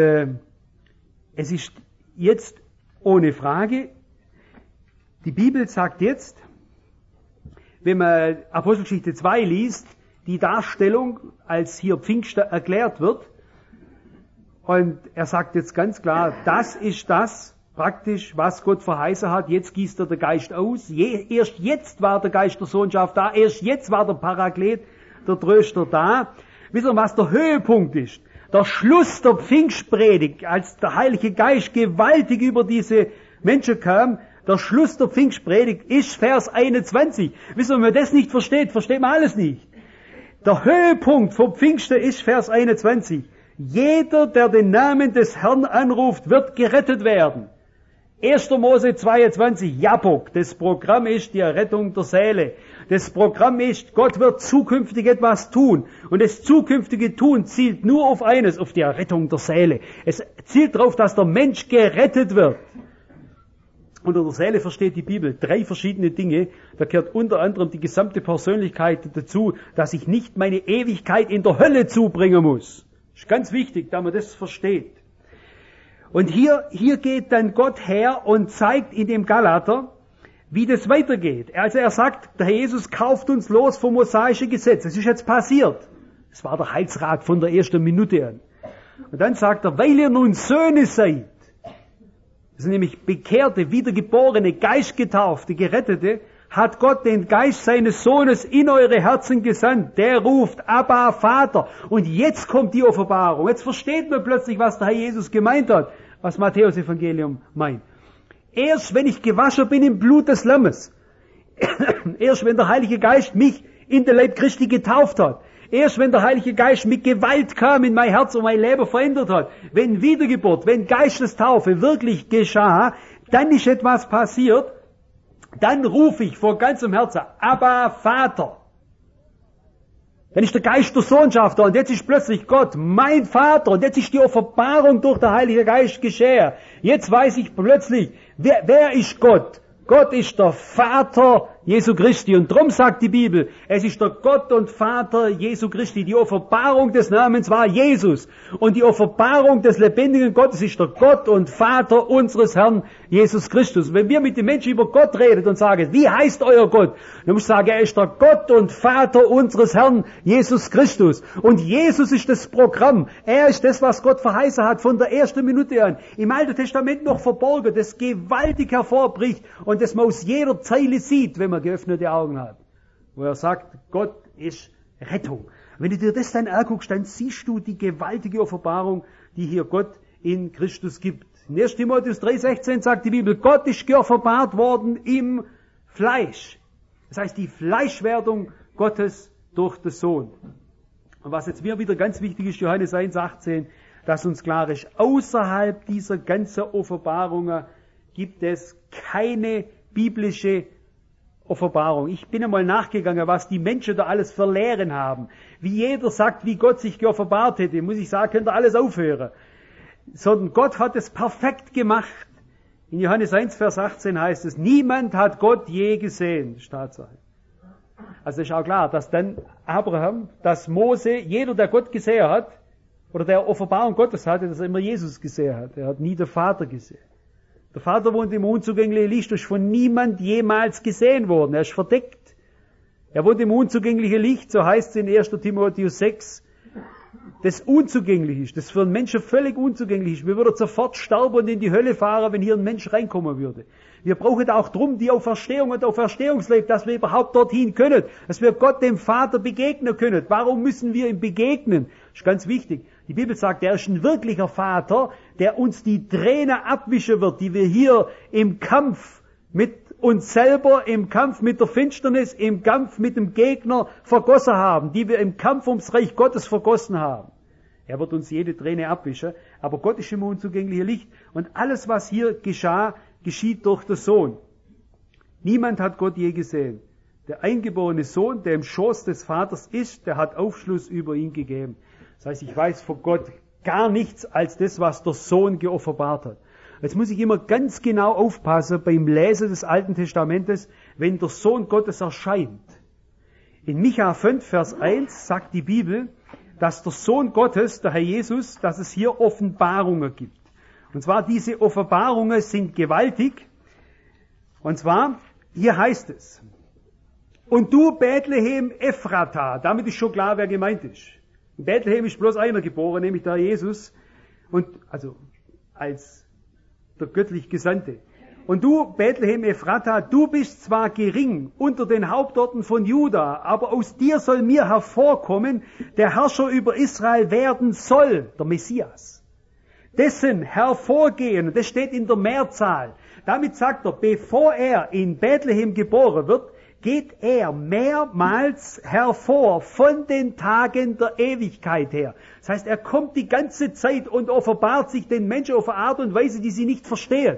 es ist jetzt ohne Frage, die Bibel sagt jetzt, wenn man Apostelgeschichte 2 liest, die Darstellung, als hier Pfingsten erklärt wird, und er sagt jetzt ganz klar, das ist das praktisch, was Gott verheißen hat, jetzt gießt er den Geist aus, erst jetzt war der Geist der Sohnschaft da, erst jetzt war der Paraklet, der Tröster da. Wisst ihr, was der Höhepunkt ist? Der Schluss der Pfingstpredigt, als der Heilige Geist gewaltig über diese Menschen kam, der Schluss der Pfingstpredigt ist Vers 21. Wisst ihr, wenn man das nicht versteht, versteht man alles nicht. Der Höhepunkt vom Pfingsten ist Vers 21. Jeder, der den Namen des Herrn anruft, wird gerettet werden. 1. Mose 22, Jabbok, das Programm ist die Errettung der Seele. Das Programm ist, Gott wird zukünftig etwas tun. Und das zukünftige Tun zielt nur auf eines, auf die Errettung der Seele. Es zielt darauf, dass der Mensch gerettet wird. Unter der Seele versteht die Bibel 3 verschiedene Dinge. Da gehört unter anderem die gesamte Persönlichkeit dazu, dass ich nicht meine Ewigkeit in der Hölle zubringen muss. Das ist ganz wichtig, dass man das versteht. Und hier geht dann Gott her und zeigt in dem Galater, wie das weitergeht. Also er sagt, der Herr Jesus kauft uns los vom mosaischen Gesetz. Das ist jetzt passiert. Das war der Heilsrat von der ersten Minute an. Und dann sagt er, weil ihr nun Söhne seid, das sind nämlich bekehrte, wiedergeborene, geistgetaufte, Gerettete, hat Gott den Geist seines Sohnes in eure Herzen gesandt. Der ruft, Abba, Vater. Und jetzt kommt die Offenbarung. Jetzt versteht man plötzlich, was der Herr Jesus gemeint hat, was Matthäus Evangelium meint. Erst wenn ich gewaschen bin im Blut des Lammes, erst wenn der Heilige Geist mich in den Leib Christi getauft hat, erst wenn der Heilige Geist mit Gewalt kam in mein Herz und mein Leben verändert hat, wenn Wiedergeburt, wenn Geistestaufe wirklich geschah, dann ist etwas passiert, dann rufe ich vor ganzem Herzen, Abba, Vater. Dann ist der Geist der Sohnschaft da und jetzt ist plötzlich Gott, mein Vater, und jetzt ist die Offenbarung durch den Heiligen Geist geschehen. Jetzt weiß ich plötzlich, wer ist Gott? Gott ist der Vater Jesu Christi. Und drum sagt die Bibel, es ist der Gott und Vater Jesu Christi. Die Offenbarung des Namens war Jesus. Und die Offenbarung des lebendigen Gottes ist der Gott und Vater unseres Herrn Jesus Christus. Wenn wir mit den Menschen über Gott reden und sagen, wie heißt euer Gott? Dann muss ich sagen, er ist der Gott und Vater unseres Herrn Jesus Christus. Und Jesus ist das Programm. Er ist das, was Gott verheißen hat von der ersten Minute an. Im Alten Testament noch verborgen, das gewaltig hervorbricht und das man aus jeder Zeile sieht, wenn man geöffnete Augen hat. Wo er sagt, Gott ist Rettung. Wenn du dir das dann anguckst, dann siehst du die gewaltige Offenbarung, die hier Gott in Christus gibt. In 1. Timotheus 3,16 sagt die Bibel, Gott ist geoffenbart worden im Fleisch. Das heißt, die Fleischwerdung Gottes durch den Sohn. Und was jetzt mir wieder ganz wichtig ist, Johannes 1,18, dass uns klar ist, außerhalb dieser ganzen Offenbarungen gibt es keine biblische Offenbarung. Ich bin einmal nachgegangen, was die Menschen da alles für Lehren haben. Wie jeder sagt, wie Gott sich geoffenbart hätte, muss ich sagen, könnt ihr alles aufhören. Sondern Gott hat es perfekt gemacht. In Johannes 1, Vers 18 heißt es, niemand hat Gott je gesehen. Das ist Tatsache. Also ist auch klar, dass dann Abraham, dass Mose, jeder, der Gott gesehen hat, oder der Offenbarung Gottes hatte, dass er immer Jesus gesehen hat. Er hat nie den Vater gesehen. Der Vater wohnt im unzugänglichen Licht, ist von niemand jemals gesehen worden. Er ist verdeckt. Er wohnt im unzugänglichen Licht, so heißt es in 1. Timotheus 6, das unzugänglich ist, das für einen Menschen völlig unzugänglich ist. Wir würden sofort sterben und in die Hölle fahren, wenn hier ein Mensch reinkommen würde. Wir brauchen auch drum die Auferstehung und Auferstehungsleben, dass wir überhaupt dorthin können, dass wir Gott, dem Vater, begegnen können. Warum müssen wir ihm begegnen? Das ist ganz wichtig. Die Bibel sagt, er ist ein wirklicher Vater, der uns die Tränen abwischen wird, die wir hier im Kampf mit uns selber, im Kampf mit der Finsternis, im Kampf mit dem Gegner vergossen haben, die wir im Kampf ums Reich Gottes vergossen haben. Er wird uns jede Träne abwischen, aber Gott ist im unzugänglichen Licht und alles, was hier geschah, geschieht durch den Sohn. Niemand hat Gott je gesehen. Der eingeborene Sohn, der im Schoß des Vaters ist, der hat Aufschluss über ihn gegeben. Das heißt, ich weiß von Gott gar nichts als das, was der Sohn geoffenbart hat. Jetzt muss ich immer ganz genau aufpassen beim Lesen des Alten Testamentes, wenn der Sohn Gottes erscheint. In Micha 5, Vers 1 sagt die Bibel, dass der Sohn Gottes, der Herr Jesus, dass es hier Offenbarungen gibt. Und zwar diese Offenbarungen sind gewaltig. Und zwar, hier heißt es, und du Bethlehem Ephrata, damit ist schon klar, wer gemeint ist. In Bethlehem ist bloß einer geboren, nämlich der Herr Jesus, und also als der göttlich Gesandte. Und du, Bethlehem Ephrata, du bist zwar gering unter den Hauptorten von Juda, aber aus dir soll mir hervorkommen, der Herrscher über Israel werden soll, der Messias. Dessen hervorgehen, und das steht in der Mehrzahl. Damit sagt er, bevor er in Bethlehem geboren wird, geht er mehrmals hervor von den Tagen der Ewigkeit her. Das heißt, er kommt die ganze Zeit und offenbart sich den Menschen auf eine Art und Weise, die sie nicht verstehen.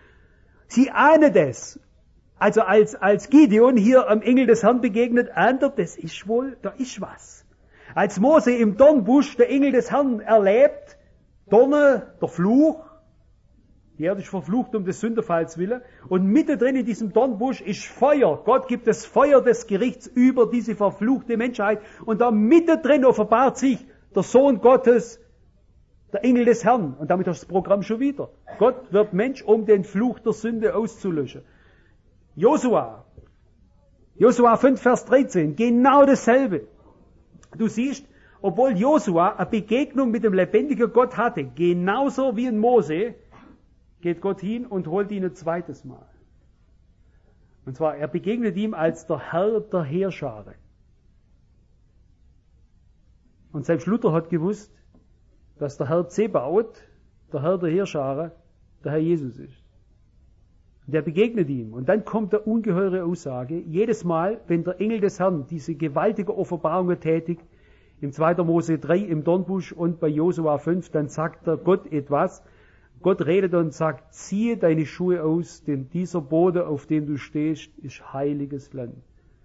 Sie ahnen das. Also als Gideon hier am Engel des Herrn begegnet, ahnt er, das ist wohl, da ist was. Als Mose im Dornbusch der Engel des Herrn erlebt, Dorne, der Fluch, die Erde ist verflucht um des Sündenfalls willen. Und mittendrin in diesem Dornbusch ist Feuer. Gott gibt das Feuer des Gerichts über diese verfluchte Menschheit. Und da mittendrin offenbart sich der Sohn Gottes, der Engel des Herrn. Und damit hast du das Programm schon wieder. Gott wird Mensch, um den Fluch der Sünde auszulöschen. Josua 5, Vers 13, genau dasselbe. Du siehst, obwohl Josua eine Begegnung mit dem lebendigen Gott hatte, genauso wie in Mose, geht Gott hin und holt ihn ein zweites Mal. Und zwar, er begegnet ihm als der Herr der Heerscharen. Und selbst Luther hat gewusst, dass der Herr Zebaoth, der Herr der Heerscharen, der Herr Jesus ist. Und er begegnet ihm. Und dann kommt eine ungeheure Aussage. Jedes Mal, wenn der Engel des Herrn diese gewaltige Offenbarung tätigt, im 2. Mose 3 im Dornbusch und bei Josua 5, dann sagt der Gott etwas, Gott redet und sagt, ziehe deine Schuhe aus, denn dieser Boden, auf dem du stehst, ist heiliges Land.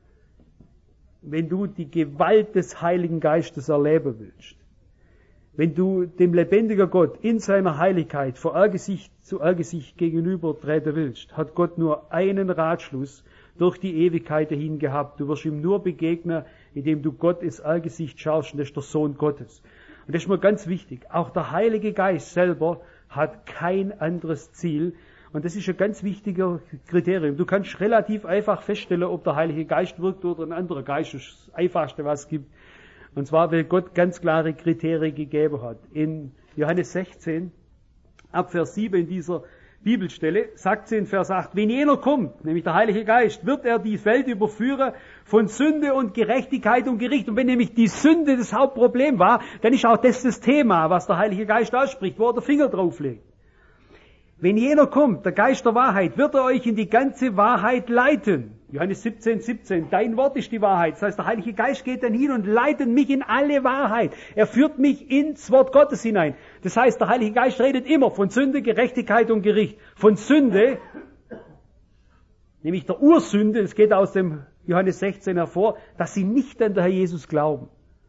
Wenn du die Gewalt des Heiligen Geistes erleben willst, wenn du dem lebendigen Gott in seiner Heiligkeit von Angesicht zu Angesicht gegenüber treten willst, hat Gott nur einen Ratschluss durch die Ewigkeit dahin gehabt. Du wirst ihm nur begegnen, indem du Gott ins Angesicht schaust, und das ist der Sohn Gottes. Und das ist mir ganz wichtig. Auch der Heilige Geist selber hat kein anderes Ziel. Und das ist ein ganz wichtiger Kriterium. Du kannst relativ einfach feststellen, ob der Heilige Geist wirkt oder ein anderer Geist. Das ist das Einfachste, was es gibt. Und zwar, weil Gott ganz klare Kriterien gegeben hat. In Johannes 16, ab Vers 7 in dieser Bibelstelle, sagt sie in Vers 8, wenn jener kommt, nämlich der Heilige Geist, wird er die Welt überführen von Sünde und Gerechtigkeit und Gericht. Und wenn nämlich die Sünde das Hauptproblem war, dann ist auch das Thema, was der Heilige Geist ausspricht, wo er den Finger drauflegt. Wenn jener kommt, der Geist der Wahrheit, wird er euch in die ganze Wahrheit leiten. Johannes 17, 17, dein Wort ist die Wahrheit. Das heißt, der Heilige Geist geht dann hin und leitet mich in alle Wahrheit. Er führt mich ins Wort Gottes hinein. Das heißt, der Heilige Geist redet immer von Sünde, Gerechtigkeit und Gericht. Von Sünde, nämlich der Ursünde, es geht aus dem Johannes 16 hervor, dass sie nicht an den Herr Jesus glauben.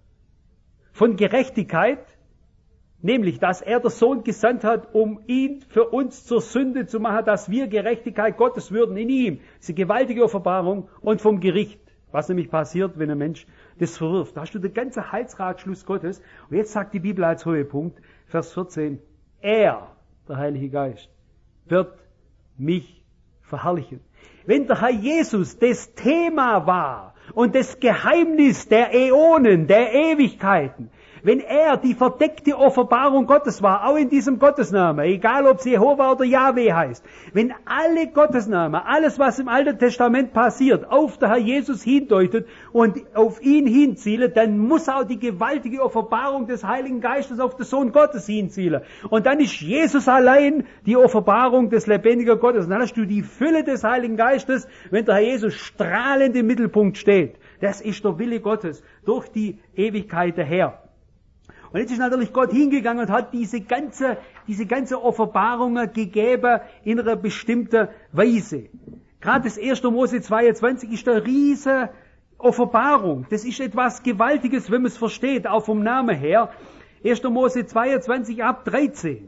Von Gerechtigkeit, nämlich, dass er der Sohn gesandt hat, um ihn für uns zur Sünde zu machen, dass wir Gerechtigkeit Gottes würden in ihm. Diese gewaltige Offenbarung. Und vom Gericht, was nämlich passiert, wenn ein Mensch das verwirft. Da hast du den ganzen Heilsratschluss Gottes. Und jetzt sagt die Bibel als Höhepunkt, Vers 14, er, der Heilige Geist, wird mich verherrlichen. Wenn der Herr Jesus das Thema war und das Geheimnis der Äonen, der Ewigkeiten, wenn er die verdeckte Offenbarung Gottes war, auch in diesem Gottesnamen, egal ob es Jehova oder Jahwe heißt, wenn alle Gottesnamen, alles was im Alten Testament passiert, auf den Herr Jesus hindeutet und auf ihn hinzielt, dann muss auch die gewaltige Offenbarung des Heiligen Geistes auf den Sohn Gottes hinzielen. Und dann ist Jesus allein die Offenbarung des lebendigen Gottes. Und dann hast du die Fülle des Heiligen Geistes, wenn der Herr Jesus strahlend im Mittelpunkt steht. Das ist der Wille Gottes durch die Ewigkeit daher. Und jetzt ist natürlich Gott hingegangen und hat diese ganze Offenbarungen gegeben in einer bestimmten Weise. Gerade das 1. Mose 22 ist eine riesige Offenbarung. Das ist etwas Gewaltiges, wenn man es versteht, auch vom Namen her. 1. Mose 22 ab 13.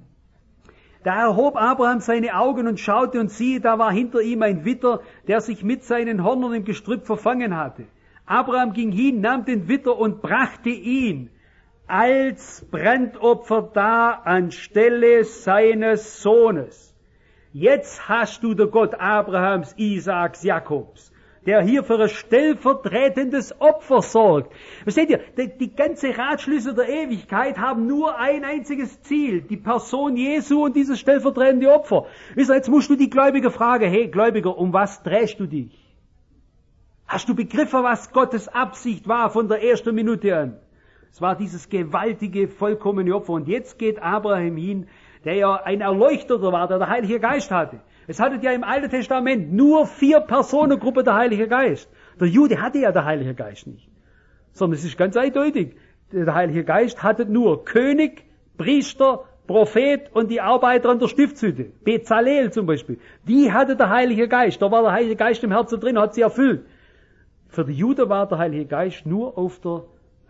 Da erhob Abraham seine Augen und schaute und siehe, da war hinter ihm ein Witter, der sich mit seinen Hörnern im Gestrüpp verfangen hatte. Abraham ging hin, nahm den Witter und brachte ihn als Brandopfer dar anstelle seines Sohnes. Jetzt hast du der Gott Abrahams, Isaaks, Jakobs, der hier für ein stellvertretendes Opfer sorgt. Versteht ihr, die ganze Ratschlüsse der Ewigkeit haben nur ein einziges Ziel, die Person Jesu und dieses stellvertretende Opfer. Wisst ihr, jetzt musst du die Gläubige fragen, hey Gläubiger, um was drehst du dich? Hast du begriffen, was Gottes Absicht war von der ersten Minute an? Es war dieses gewaltige, vollkommene Opfer. Und jetzt geht Abraham hin, der ja ein Erleuchteter war, der Heilige Geist hatte. Es hatte ja im Alten Testament nur 4 Personengruppen der Heilige Geist. Der Jude hatte ja der Heilige Geist nicht. Sondern es ist ganz eindeutig. Der Heilige Geist hatte nur König, Priester, Prophet und die Arbeiter an der Stiftshütte. Bezalel zum Beispiel. Die hatte der Heilige Geist. Da war der Heilige Geist im Herzen drin, hat sie erfüllt. Für die Juden war der Heilige Geist nur auf der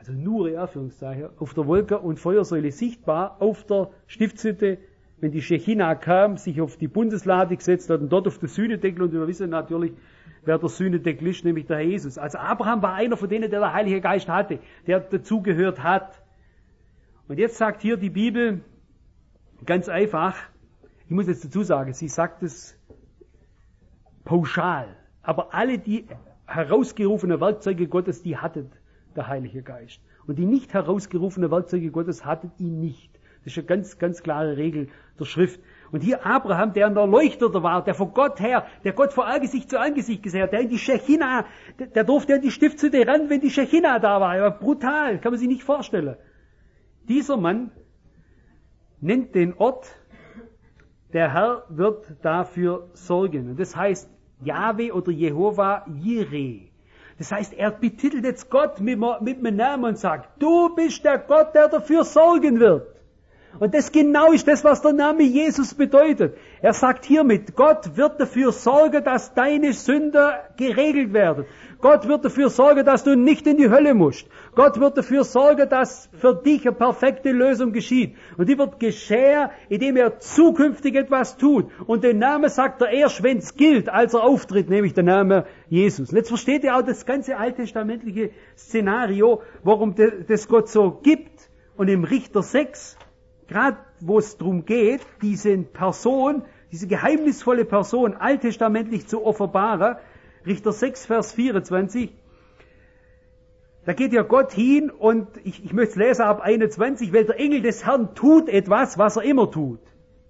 Wolke- und Feuersäule sichtbar, auf der Stiftshütte, wenn die Schechina kam, sich auf die Bundeslade gesetzt hat und dort auf den Sühnedeckel, und wir wissen natürlich, wer der Sühnedeckel ist, nämlich der Herr Jesus. Also Abraham war einer von denen, der Heilige Geist hatte, der dazugehört hat. Und jetzt sagt hier die Bibel ganz einfach, ich muss jetzt dazu sagen, sie sagt es pauschal, aber alle die herausgerufenen Werkzeuge Gottes, die hatten der Heilige Geist. Und die nicht herausgerufenen Werkzeuge Gottes hatten ihn nicht. Das ist eine ganz, ganz klare Regel der Schrift. Und hier Abraham, der ein Erleuchteter war, der von Gott her, der Gott von Angesicht zu Angesicht gesehen hat, der in die Schechina, der durfte in die Stiftshütte ran, wenn die Schechina da war. Er war brutal, kann man sich nicht vorstellen. Dieser Mann nennt den Ort, der Herr wird dafür sorgen. Und das heißt Jahwe oder Jehova Jireh. Das heißt, er betitelt jetzt Gott mit einem Namen und sagt, du bist der Gott, der dafür sorgen wird. Und das genau ist das, was der Name Jesus bedeutet. Er sagt hiermit, Gott wird dafür sorgen, dass deine Sünder geregelt werden. Gott wird dafür sorgen, dass du nicht in die Hölle musst. Gott wird dafür sorgen, dass für dich eine perfekte Lösung geschieht. Und die wird geschehen, indem er zukünftig etwas tut. Und den Namen sagt er erst, wenn es gilt, als er auftritt, nämlich der Name Jesus. Und jetzt versteht ihr auch das ganze alttestamentliche Szenario, warum das Gott so gibt. Und im Richter 6, gerade wo es darum geht, diese Person, diese geheimnisvolle Person alttestamentlich zu offenbaren, Richter 6, Vers 24, da geht ja Gott hin und ich möchte es lesen ab 21, weil der Engel des Herrn tut etwas, was er immer tut.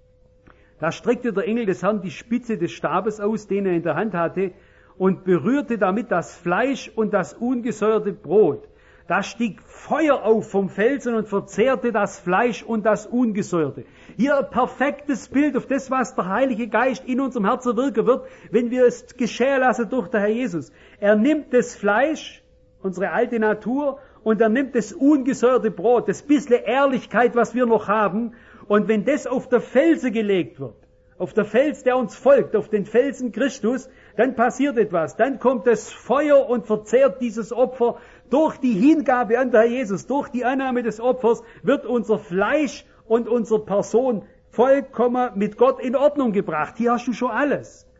Da streckte der Engel des Herrn die Spitze des Stabes aus, den er in der Hand hatte, und berührte damit das Fleisch und das ungesäuerte Brot. Da stieg Feuer auf vom Felsen und verzehrte das Fleisch und das Ungesäuerte. Hier ein perfektes Bild auf das, was der Heilige Geist in unserem Herzen wirken wird, wenn wir es geschehen lassen durch den Herr Jesus. Er nimmt das Fleisch, unsere alte Natur, und er nimmt das ungesäuerte Brot, das bisschen Ehrlichkeit, was wir noch haben, und wenn das auf der Felsen gelegt wird, auf der Fels, der uns folgt, auf den Felsen Christus, dann passiert etwas. Dann kommt das Feuer und verzehrt dieses Opfer. Durch die Hingabe an den Herr Jesus, durch die Annahme des Opfers, wird unser Fleisch und unsere Person vollkommen mit Gott in Ordnung gebracht. Hier hast du schon alles.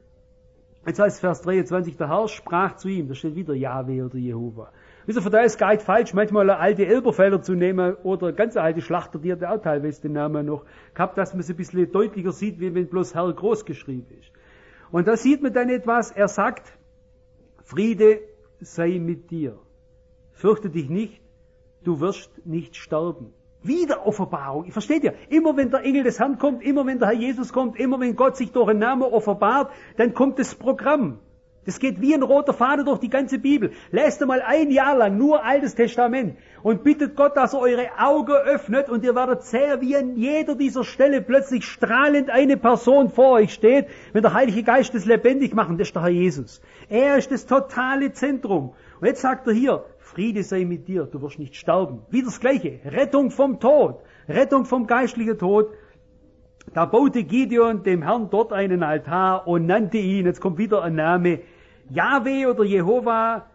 Jetzt heißt Vers 23, der Herr sprach zu ihm, da steht wieder Jahwe oder Jehova. Wisst ihr, von da ist gar nicht falsch, manchmal eine alte Elberfelder zu nehmen oder ganz alte Schlachter, die hat auch teilweise den Namen noch gehabt, dass man es ein bisschen deutlicher sieht, wie wenn bloß Herr groß geschrieben ist. Und da sieht man dann etwas, er sagt, Friede sei mit dir. Fürchte dich nicht, du wirst nicht sterben. Wieder Offenbarung, versteht ihr? Immer wenn der Engel des Herrn kommt, immer wenn der Herr Jesus kommt, immer wenn Gott sich durch einen Namen offenbart, dann kommt das Programm. Das geht wie ein roter Faden durch die ganze Bibel. Lest einmal ein Jahr lang nur Altes Testament und bittet Gott, dass er eure Augen öffnet und ihr werdet sehen, wie an jeder dieser Stelle plötzlich strahlend eine Person vor euch steht, wenn der Heilige Geist das lebendig macht. Und das ist der Herr Jesus. Er ist das totale Zentrum. Und jetzt sagt er hier, Friede sei mit dir, du wirst nicht sterben. Wieder das Gleiche, Rettung vom Tod, Rettung vom geistlichen Tod. Da baute Gideon dem Herrn dort einen Altar und nannte ihn, jetzt kommt wieder ein Name, Jahwe oder Jehova.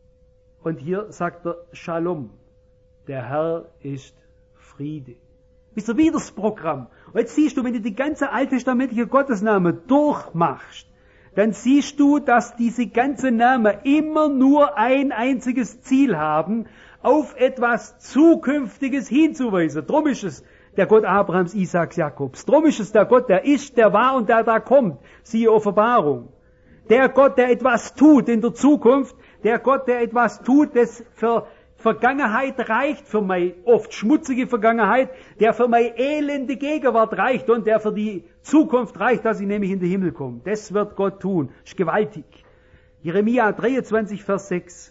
Und hier sagt er Shalom, der Herr ist Friede. Wisst ihr, wieder das Programm. Und jetzt siehst du, wenn du die ganze alttestamentliche Gottesnamen durchmachst, dann siehst du, dass diese ganzen Namen immer nur ein einziges Ziel haben, auf etwas Zukünftiges hinzuweisen. Drum ist es der Gott Abrahams, Isaaks, Jakobs. Drum ist es der Gott, der ist, der war und der da kommt. Siehe Offenbarung. Der Gott, der etwas tut in der Zukunft, der Gott, der etwas tut, das für Vergangenheit reicht, für meine oft schmutzige Vergangenheit, der für meine elende Gegenwart reicht und der für die Zukunft reicht, dass ich nämlich in den Himmel komme. Das wird Gott tun. Das ist gewaltig. Jeremia 23, Vers 6.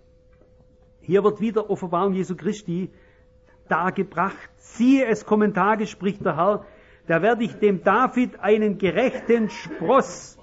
Hier wird wieder Offenbarung Jesu Christi dargebracht. Siehe, es kommen Tage, spricht der Herr, da werde ich dem David einen gerechten Spross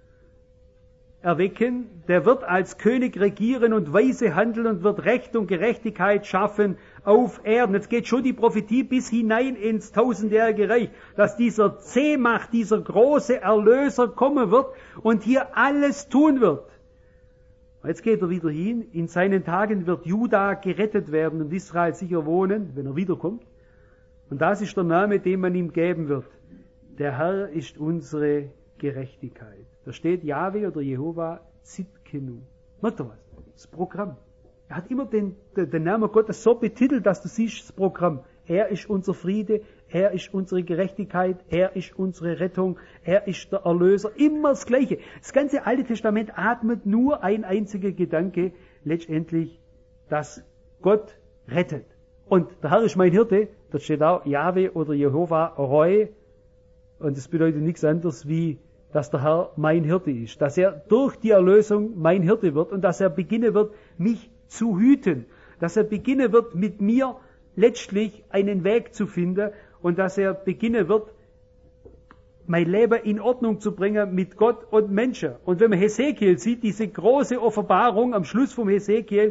erwecken, der wird als König regieren und weise handeln und wird Recht und Gerechtigkeit schaffen auf Erden. Jetzt geht schon die Prophetie bis hinein ins tausendjährige Reich, dass dieser Zehmacht, dieser große Erlöser kommen wird und hier alles tun wird. Jetzt geht er wieder hin, in seinen Tagen wird Juda gerettet werden und Israel sicher wohnen, wenn er wiederkommt. Und das ist der Name, den man ihm geben wird. Der Herr ist unsere Gerechtigkeit. Da steht Jahwe oder Jehova Zitkenu. Merkt ihr was? Das Programm. Er hat immer den Namen Gottes so betitelt, dass du siehst, das Programm. Er ist unser Friede, er ist unsere Gerechtigkeit, er ist unsere Rettung, er ist der Erlöser. Immer das Gleiche. Das ganze Alte Testament atmet nur ein einziger Gedanke, letztendlich, dass Gott rettet. Und der Herr ist mein Hirte, da steht auch Jahwe oder Jehova Roi. Und das bedeutet nichts anderes wie, dass der Herr mein Hirte ist, dass er durch die Erlösung mein Hirte wird und dass er beginnen wird, mich zu hüten, dass er beginnen wird, mit mir letztlich einen Weg zu finden und dass er beginnen wird, mein Leben in Ordnung zu bringen mit Gott und Menschen. Und wenn man Hesekiel sieht, diese große Offenbarung am Schluss vom Hesekiel,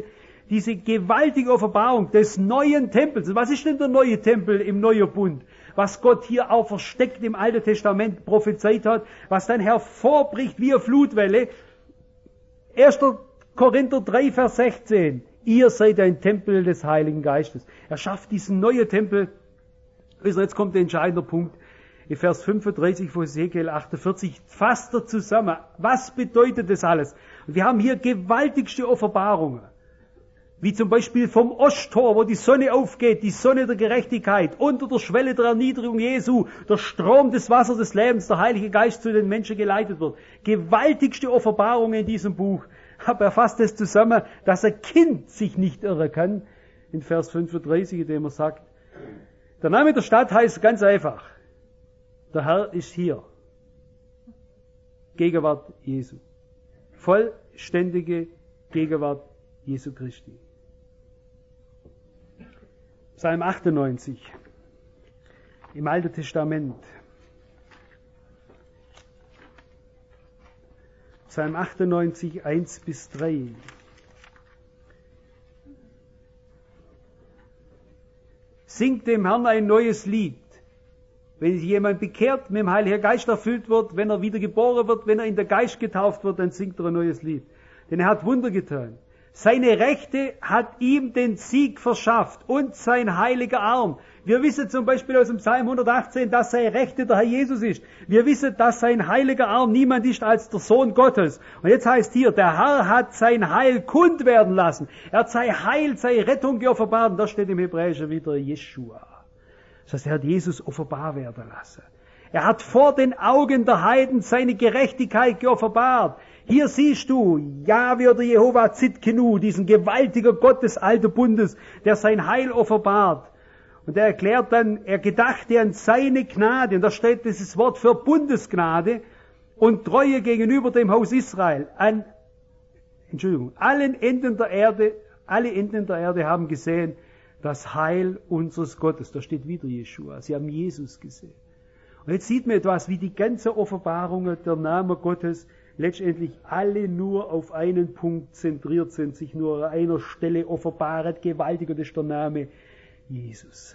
diese gewaltige Offenbarung des neuen Tempels. Und was ist denn der neue Tempel im neuen Bund? Was Gott hier auch versteckt im Alten Testament prophezeit hat, was dann hervorbricht wie eine Flutwelle. 1. Korinther 3, Vers 16. Ihr seid ein Tempel des Heiligen Geistes. Er schafft diesen neuen Tempel. Jetzt kommt der entscheidende Punkt. In Vers 35 von Ezekiel 48 fasst er zusammen. Was bedeutet das alles? Und wir haben hier gewaltigste Offenbarungen. Wie zum Beispiel vom Osttor, wo die Sonne aufgeht, die Sonne der Gerechtigkeit, unter der Schwelle der Erniedrigung Jesu, der Strom des Wassers des Lebens, der Heilige Geist zu den Menschen geleitet wird. Gewaltigste Offenbarungen in diesem Buch. Aber er fasst es zusammen, dass ein Kind sich nicht irren kann. In Vers 35, in dem er sagt, der Name der Stadt heißt ganz einfach, der Herr ist hier. Gegenwart Jesu. Vollständige Gegenwart Jesu Christi. Psalm 98 im Alten Testament. Psalm 98, 1 bis 3. Singt dem Herrn ein neues Lied. Wenn sich jemand bekehrt, mit dem Heiligen Geist erfüllt wird, wenn er wieder geboren wird, wenn er in der Geist getauft wird, dann singt er ein neues Lied. Denn er hat Wunder getan. Seine Rechte hat ihm den Sieg verschafft und sein heiliger Arm. Wir wissen zum Beispiel aus dem Psalm 118, dass seine Rechte der Herr Jesus ist. Wir wissen, dass sein heiliger Arm niemand ist als der Sohn Gottes. Und jetzt heißt hier, der Herr hat sein Heil kund werden lassen. Er hat sein Heil, seine Rettung geoffenbart. Und da steht im Hebräischen wieder Jeschua. Das heißt, er hat Jesus offenbar werden lassen. Er hat vor den Augen der Heiden seine Gerechtigkeit geoffenbart. Hier siehst du, Jahwe oder Jehova Tzidkenu, diesen gewaltigen Gott des alten Bundes, der sein Heil offenbart. Und er erklärt dann, er gedachte an seine Gnade, und da steht dieses Wort für Bundesgnade und Treue gegenüber dem Haus Israel. Alle Enden der Erde haben gesehen, das Heil unseres Gottes. Da steht wieder Jeschua. Sie haben Jesus gesehen. Und jetzt sieht man etwas, wie die ganze Offenbarung der Namen Gottes letztendlich alle nur auf einen Punkt zentriert sind, sich nur an einer Stelle offenbart, gewaltiger ist der Name Jesus.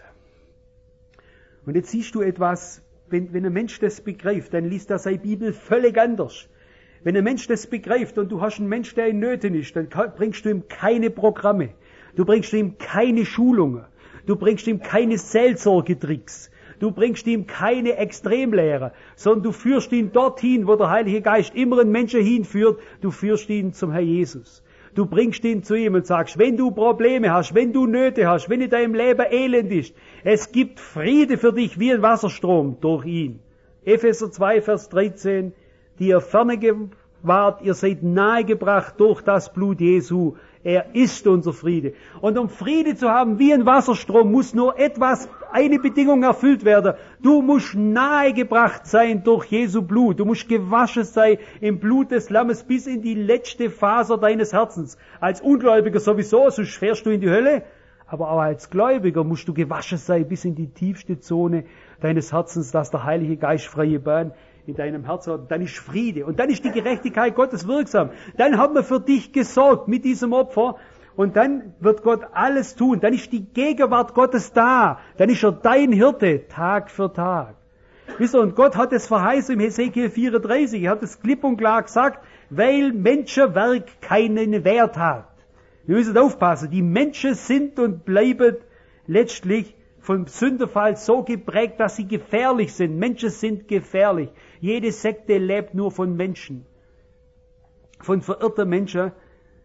Und jetzt siehst du etwas, wenn ein Mensch das begreift, dann liest er seine Bibel völlig anders. Wenn ein Mensch das begreift und du hast einen Mensch, der in Nöten ist, dann bringst du ihm keine Programme. Du bringst ihm keine Schulungen. Du bringst ihm keine Seelsorgetricks. Du bringst ihm keine Extremlehre, sondern du führst ihn dorthin, wo der Heilige Geist immer einen Menschen hinführt. Du führst ihn zum Herr Jesus. Du bringst ihn zu ihm und sagst, wenn du Probleme hast, wenn du Nöte hast, wenn in deinem Leben Elend ist, es gibt Friede für dich wie ein Wasserstrom durch ihn. Epheser 2, Vers 13, die ihr ferne wart, ihr seid nahegebracht durch das Blut Jesu. Er ist unser Friede. Und um Friede zu haben wie ein Wasserstrom, muss nur eine Bedingung erfüllt werden. Du musst nahegebracht sein durch Jesu Blut. Du musst gewaschen sein im Blut des Lammes bis in die letzte Faser deines Herzens. Als Ungläubiger sowieso, sonst fährst du in die Hölle. Aber auch als Gläubiger musst du gewaschen sein bis in die tiefste Zone deines Herzens, dass der Heilige Geist freie Bahn in deinem Herzen hat. Dann ist Friede. Und dann ist die Gerechtigkeit Gottes wirksam. Dann hat man für dich gesorgt mit diesem Opfer. Und dann wird Gott alles tun. Dann ist die Gegenwart Gottes da. Dann ist er dein Hirte, Tag für Tag. Wisst ihr, und Gott hat es verheißen im Hesekiel 34. Er hat es klipp und klar gesagt, weil Menschenwerk keinen Wert hat. Wir müssen aufpassen. Die Menschen sind und bleiben letztlich vom Sündenfall so geprägt, dass sie gefährlich sind. Menschen sind gefährlich. Jede Sekte lebt nur von Menschen. Von verirrten Menschen.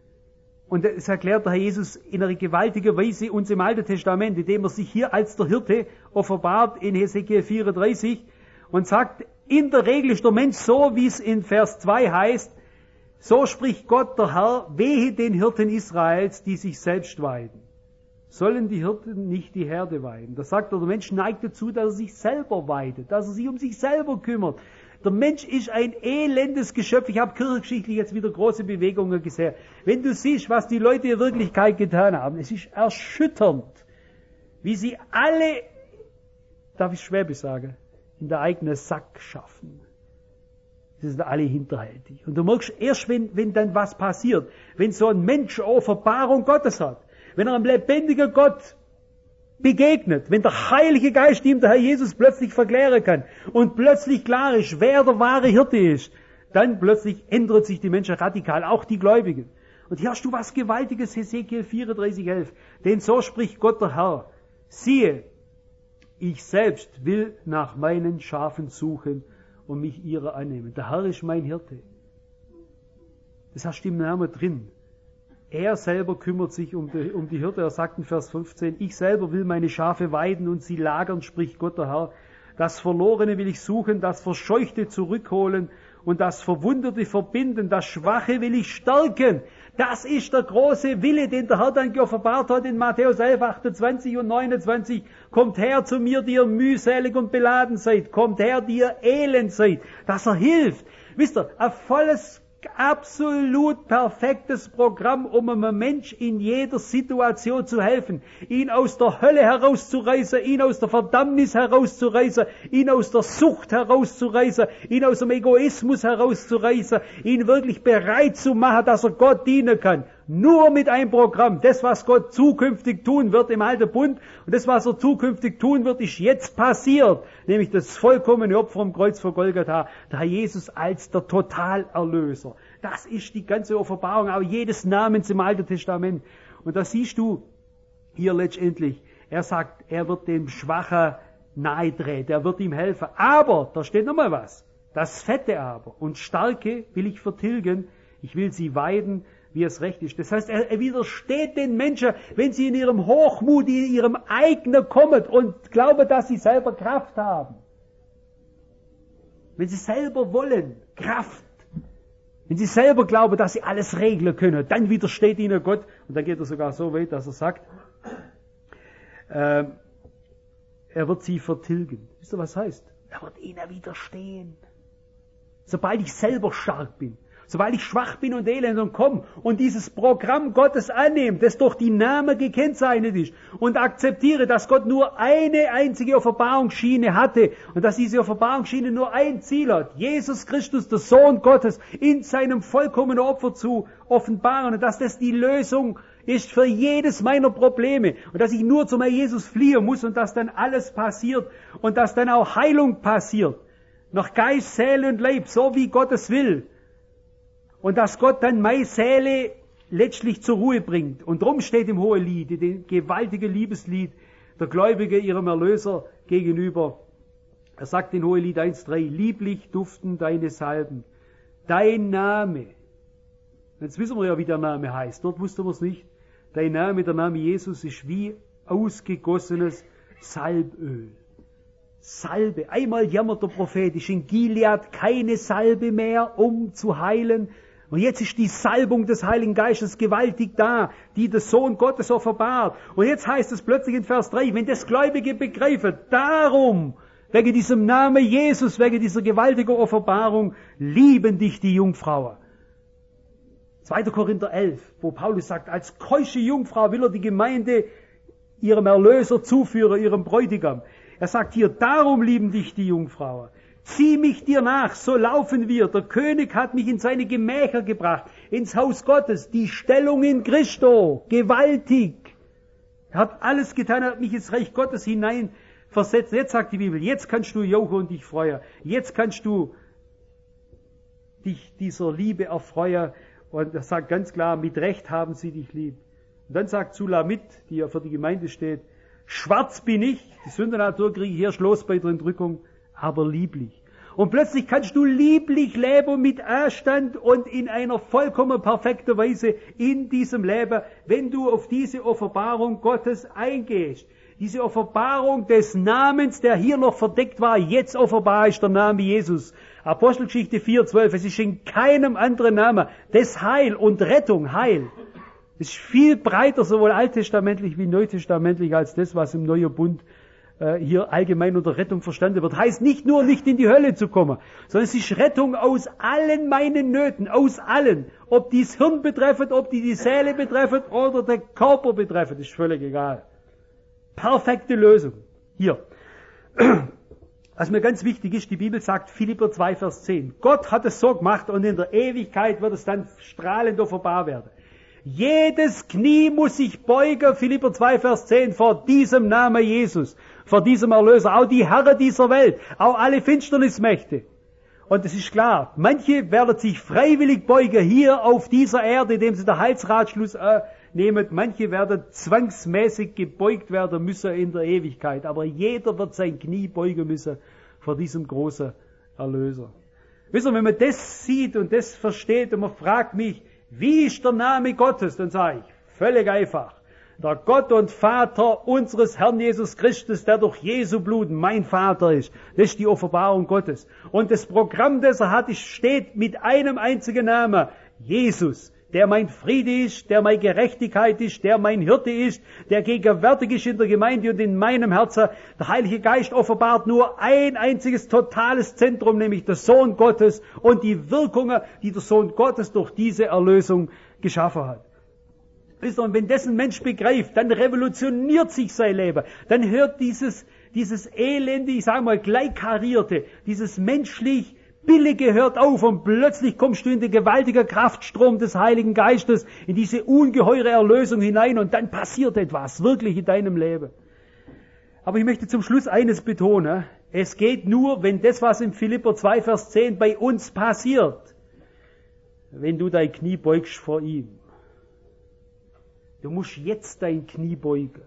Und das erklärt der Herr Jesus in einer gewaltigen Weise uns im Alten Testament, indem er sich hier als der Hirte offenbart in Hesekiel 34 und sagt, in der Regel ist der Mensch so, wie es in Vers 2 heißt, so spricht Gott der Herr, wehe den Hirten Israels, die sich selbst weiden. Sollen die Hirten nicht die Herde weiden? Da sagt er, der Mensch neigt dazu, dass er sich selber weidet, dass er sich um sich selber kümmert. Der Mensch ist ein elendes Geschöpf. Ich habe kirchengeschichtlich jetzt wieder große Bewegungen gesehen. Wenn du siehst, was die Leute in Wirklichkeit getan haben, es ist erschütternd, wie sie alle, darf ich Schwäbisch sagen, in der eigenen Sack schaffen. Sie sind alle hinterhältig. Und du merkst erst, wenn dann was passiert, wenn so ein Mensch eine Offenbarung Gottes hat, wenn er einem lebendigen Gott begegnet, wenn der Heilige Geist ihm der Herr Jesus plötzlich verklären kann und plötzlich klar ist, wer der wahre Hirte ist, dann plötzlich ändert sich die Menschen radikal, auch die Gläubigen. Und hier hast du was Gewaltiges, Hesekiel 34,11. Denn so spricht Gott der Herr: Siehe, ich selbst will nach meinen Schafen suchen und mich ihrer annehmen. Der Herr ist mein Hirte. Das hast du im Namen drin. Er selber kümmert sich um die Hirte. Er sagt in Vers 15, ich selber will meine Schafe weiden und sie lagern, spricht Gott der Herr. Das Verlorene will ich suchen, das Verscheuchte zurückholen und das Verwundete verbinden, das Schwache will ich stärken. Das ist der große Wille, den der Herr dann geoffenbart hat in Matthäus 11, 28 und 29. Kommt her zu mir, die ihr mühselig und beladen seid. Kommt her, die ihr elend seid. Dass er hilft. Wisst ihr, ein volles, absolut perfektes Programm, um einem Mensch in jeder Situation zu helfen. Ihn aus der Hölle herauszureißen, ihn aus der Verdammnis herauszureißen, ihn aus der Sucht herauszureißen, ihn aus dem Egoismus herauszureißen, ihn wirklich bereit zu machen, dass er Gott dienen kann. Nur mit einem Programm. Das, was Gott zukünftig tun wird im Alten Bund und das, was er zukünftig tun wird, ist jetzt passiert. Nämlich das vollkommene Opfer am Kreuz vor Golgatha. Der Herr Jesus als der Totalerlöser. Das ist die ganze Offenbarung, auch jedes Namens im Alten Testament. Und da siehst du hier letztendlich, er sagt, er wird dem Schwachen nahe treten, er wird ihm helfen. Aber, da steht nochmal was, das Fette aber und Starke will ich vertilgen, ich will sie weiden, wie es recht ist. Das heißt, er widersteht den Menschen, wenn sie in ihrem Hochmut, in ihrem eigenen kommen und glauben, dass sie selber Kraft haben. Wenn sie selber wollen, Kraft. Wenn sie selber glauben, dass sie alles regeln können, dann widersteht ihnen Gott. Und dann geht er sogar so weit, dass er sagt, er wird sie vertilgen. Wisst ihr, was heißt? Er wird ihnen widerstehen. Sobald ich selber stark bin, sobald ich schwach bin und elend und komme und dieses Programm Gottes annehme, das durch die Namen gekennzeichnet ist und akzeptiere, dass Gott nur eine einzige Offenbarungsschiene hatte und dass diese Offenbarungsschiene nur ein Ziel hat, Jesus Christus, der Sohn Gottes, in seinem vollkommenen Opfer zu offenbaren und dass das die Lösung ist für jedes meiner Probleme und dass ich nur zum Herrn Jesus fliehen muss und dass dann alles passiert und dass dann auch Heilung passiert, nach Geist, Seele und Leib, so wie Gott es will. Und dass Gott dann meine Seele letztlich zur Ruhe bringt. Und drum steht im Hohelied, dem gewaltigen Liebeslied, der Gläubige ihrem Erlöser gegenüber. Er sagt in Hohelied 1,3, lieblich duften deine Salben, dein Name. Jetzt wissen wir ja, wie der Name heißt. Dort wussten wir es nicht. Dein Name, der Name Jesus, ist wie ausgegossenes Salböl. Salbe. Einmal jammert der Prophet, ist in Gilead keine Salbe mehr, um zu heilen. Und jetzt ist die Salbung des Heiligen Geistes gewaltig da, die der Sohn Gottes offenbart. Und jetzt heißt es plötzlich in Vers 3, wenn das Gläubige begreifen, darum, wegen diesem Namen Jesus, wegen dieser gewaltigen Offenbarung, lieben dich die Jungfrauen. 2. Korinther 11, wo Paulus sagt, als keusche Jungfrau will er die Gemeinde ihrem Erlöser zuführen, ihrem Bräutigam. Er sagt hier, darum lieben dich die Jungfrauen. Zieh mich dir nach, so laufen wir. Der König hat mich in seine Gemächer gebracht, ins Haus Gottes, die Stellung in Christo, gewaltig. Er hat alles getan, er hat mich ins Reich Gottes hinein versetzt. Jetzt sagt die Bibel, jetzt kannst du jauchen und dich freuen. Jetzt kannst du dich dieser Liebe erfreuen. Und er sagt ganz klar, mit Recht haben sie dich lieb. Und dann sagt Sulamit, die ja für die Gemeinde steht, schwarz bin ich, die Sündennatur kriege ich erst los bei der Entrückung, aber lieblich. Und plötzlich kannst du lieblich leben mit Anstand und in einer vollkommen perfekten Weise in diesem Leben, wenn du auf diese Offenbarung Gottes eingehst. Diese Offenbarung des Namens, der hier noch verdeckt war, jetzt offenbar ist der Name Jesus. Apostelgeschichte 4,12, es ist in keinem anderen Namen des Heil und Rettung, Heil. Es ist viel breiter, sowohl alttestamentlich wie neutestamentlich, als das, was im Neuen Bund hier allgemein unter Rettung verstanden wird. Heißt nicht nur, nicht in die Hölle zu kommen, sondern es ist Rettung aus allen meinen Nöten, aus allen. Ob die das Hirn betreffen, ob die Seele betreffen oder der Körper betreffen, ist völlig egal. Perfekte Lösung. Hier. Was mir ganz wichtig ist, die Bibel sagt, Philipper 2, Vers 10, Gott hat es so gemacht und in der Ewigkeit wird es dann strahlend offenbar werden. Jedes Knie muss sich beugen, Philipper 2, Vers 10, vor diesem Namen Jesus, vor diesem Erlöser, auch die Herren dieser Welt, auch alle Finsternismächte. Und es ist klar, manche werden sich freiwillig beugen hier auf dieser Erde, indem sie den Heilsratschluss nehmen. Manche werden zwangsmäßig gebeugt werden müssen in der Ewigkeit. Aber jeder wird sein Knie beugen müssen vor diesem großen Erlöser. Wisst ihr, wenn man das sieht und das versteht und man fragt mich, wie ist der Name Gottes? Dann sage ich, völlig einfach. Der Gott und Vater unseres Herrn Jesus Christus, der durch Jesu Blut mein Vater ist. Das ist die Offenbarung Gottes. Und das Programm, das er hat, steht mit einem einzigen Namen. Jesus, der mein Friede ist, der meine Gerechtigkeit ist, der mein Hirte ist, der gegenwärtig ist in der Gemeinde und in meinem Herzen. Der Heilige Geist offenbart nur ein einziges totales Zentrum, nämlich der Sohn Gottes und die Wirkungen, die der Sohn Gottes durch diese Erlösung geschaffen hat. Wisst ihr, und wenn das ein Mensch begreift, dann revolutioniert sich sein Leben. Dann hört dieses elende, ich sage mal gleichkarierte, dieses menschlich Billige hört auf und plötzlich kommst du in den gewaltigen Kraftstrom des Heiligen Geistes, in diese ungeheure Erlösung hinein und dann passiert etwas wirklich in deinem Leben. Aber ich möchte zum Schluss eines betonen. Es geht nur, wenn das, was in Philipper 2, Vers 10 bei uns passiert, wenn du dein Knie beugst vor ihm. Du musst jetzt dein Knie beugen.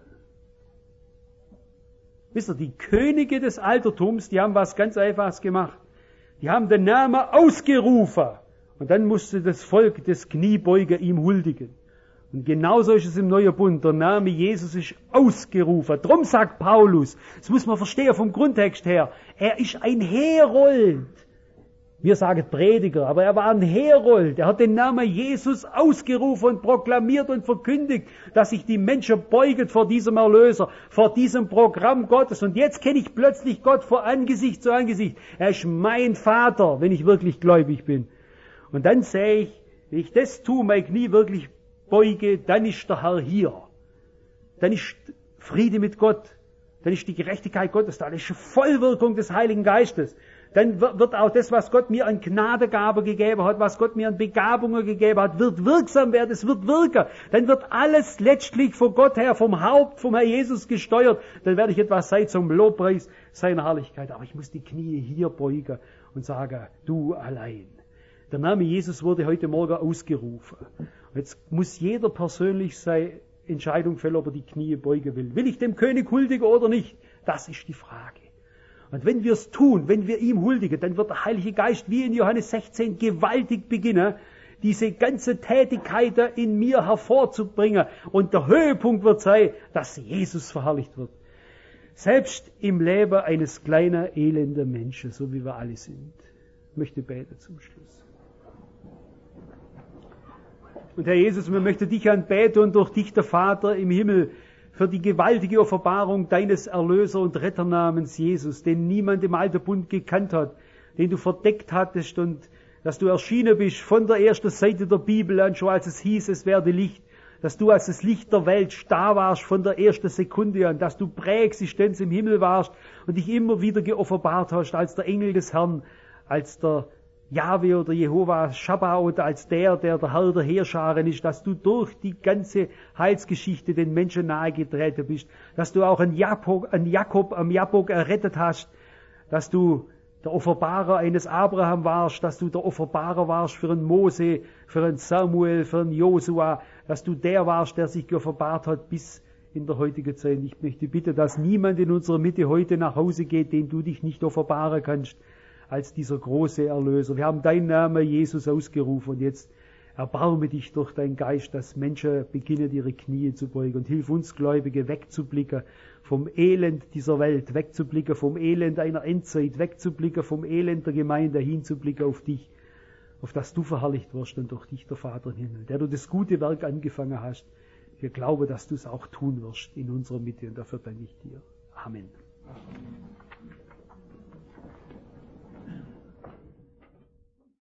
Wisst ihr, die Könige des Altertums, die haben was ganz Einfaches gemacht. Die haben den Namen ausgerufen. Und dann musste das Volk das Knie beugen, ihm huldigen. Und genauso ist es im Neuen Bund. Der Name Jesus ist ausgerufen. Drum sagt Paulus, das muss man verstehen vom Grundtext her, er ist ein Herold. Wir sagen Prediger, aber er war ein Herold. Er hat den Namen Jesus ausgerufen und proklamiert und verkündigt, dass sich die Menschen beugen vor diesem Erlöser, vor diesem Programm Gottes. Und jetzt kenne ich plötzlich Gott von Angesicht zu Angesicht. Er ist mein Vater, wenn ich wirklich gläubig bin. Und dann sehe ich, wenn ich das tue, mein Knie wirklich beuge, dann ist der Herr hier. Dann ist Friede mit Gott. Dann ist die Gerechtigkeit Gottes da. Das ist eine Vollwirkung des Heiligen Geistes. Dann wird auch das, was Gott mir an Gnadegabe gegeben hat, was Gott mir an Begabungen gegeben hat, wird wirksam werden, es wird wirken. Dann wird alles letztlich von Gott her, vom Haupt, vom Herr Jesus gesteuert. Dann werde ich etwas sein zum Lobpreis seiner Herrlichkeit. Aber ich muss die Knie hier beugen und sagen, du allein. Der Name Jesus wurde heute Morgen ausgerufen. Und jetzt muss jeder persönlich seine Entscheidung fällen, ob er die Knie beugen will. Will ich dem König huldigen oder nicht? Das ist die Frage. Und wenn wir es tun, wenn wir ihm huldigen, dann wird der Heilige Geist wie in Johannes 16 gewaltig beginnen, diese ganze Tätigkeit in mir hervorzubringen. Und der Höhepunkt wird sein, dass Jesus verherrlicht wird. Selbst im Leben eines kleinen, elenden Menschen, so wie wir alle sind. Ich möchte beten zum Schluss. Und Herr Jesus, wir möchten dich anbeten und durch dich, der Vater im Himmel, für die gewaltige Offenbarung deines Erlöser- und Retternamens Jesus, den niemand im Alten Bund gekannt hat, den du verdeckt hattest und dass du erschienen bist von der ersten Seite der Bibel an, schon als es hieß, es werde Licht, dass du als das Licht der Welt da warst von der ersten Sekunde an, dass du Präexistenz im Himmel warst und dich immer wieder geoffenbart hast als der Engel des Herrn, als der Jahwe oder Jehova Shabbaoth, als der Herr der Heerscharen ist, dass du durch die ganze Heilsgeschichte den Menschen nahegetreten bist, dass du auch an Jakob am Jabbok errettet hast, dass du der Offenbarer eines Abraham warst, dass du der Offenbarer warst für einen Mose, für einen Samuel, für einen Josua, dass du der warst, der sich geoffenbart hat bis in der heutigen Zeit. Ich möchte bitten, dass niemand in unserer Mitte heute nach Hause geht, den du dich nicht offenbaren kannst, als dieser große Erlöser. Wir haben deinen Namen Jesus ausgerufen und jetzt erbarme dich durch deinen Geist, dass Menschen beginnen, ihre Knie zu beugen und hilf uns Gläubige wegzublicken vom Elend dieser Welt, wegzublicken vom Elend einer Endzeit, wegzublicken vom Elend der Gemeinde, hinzublicken auf dich, auf das du verherrlicht wirst und durch dich der Vater im Himmel, der du das gute Werk angefangen hast. Wir glauben, dass du es auch tun wirst in unserer Mitte und dafür danke ich dir. Amen.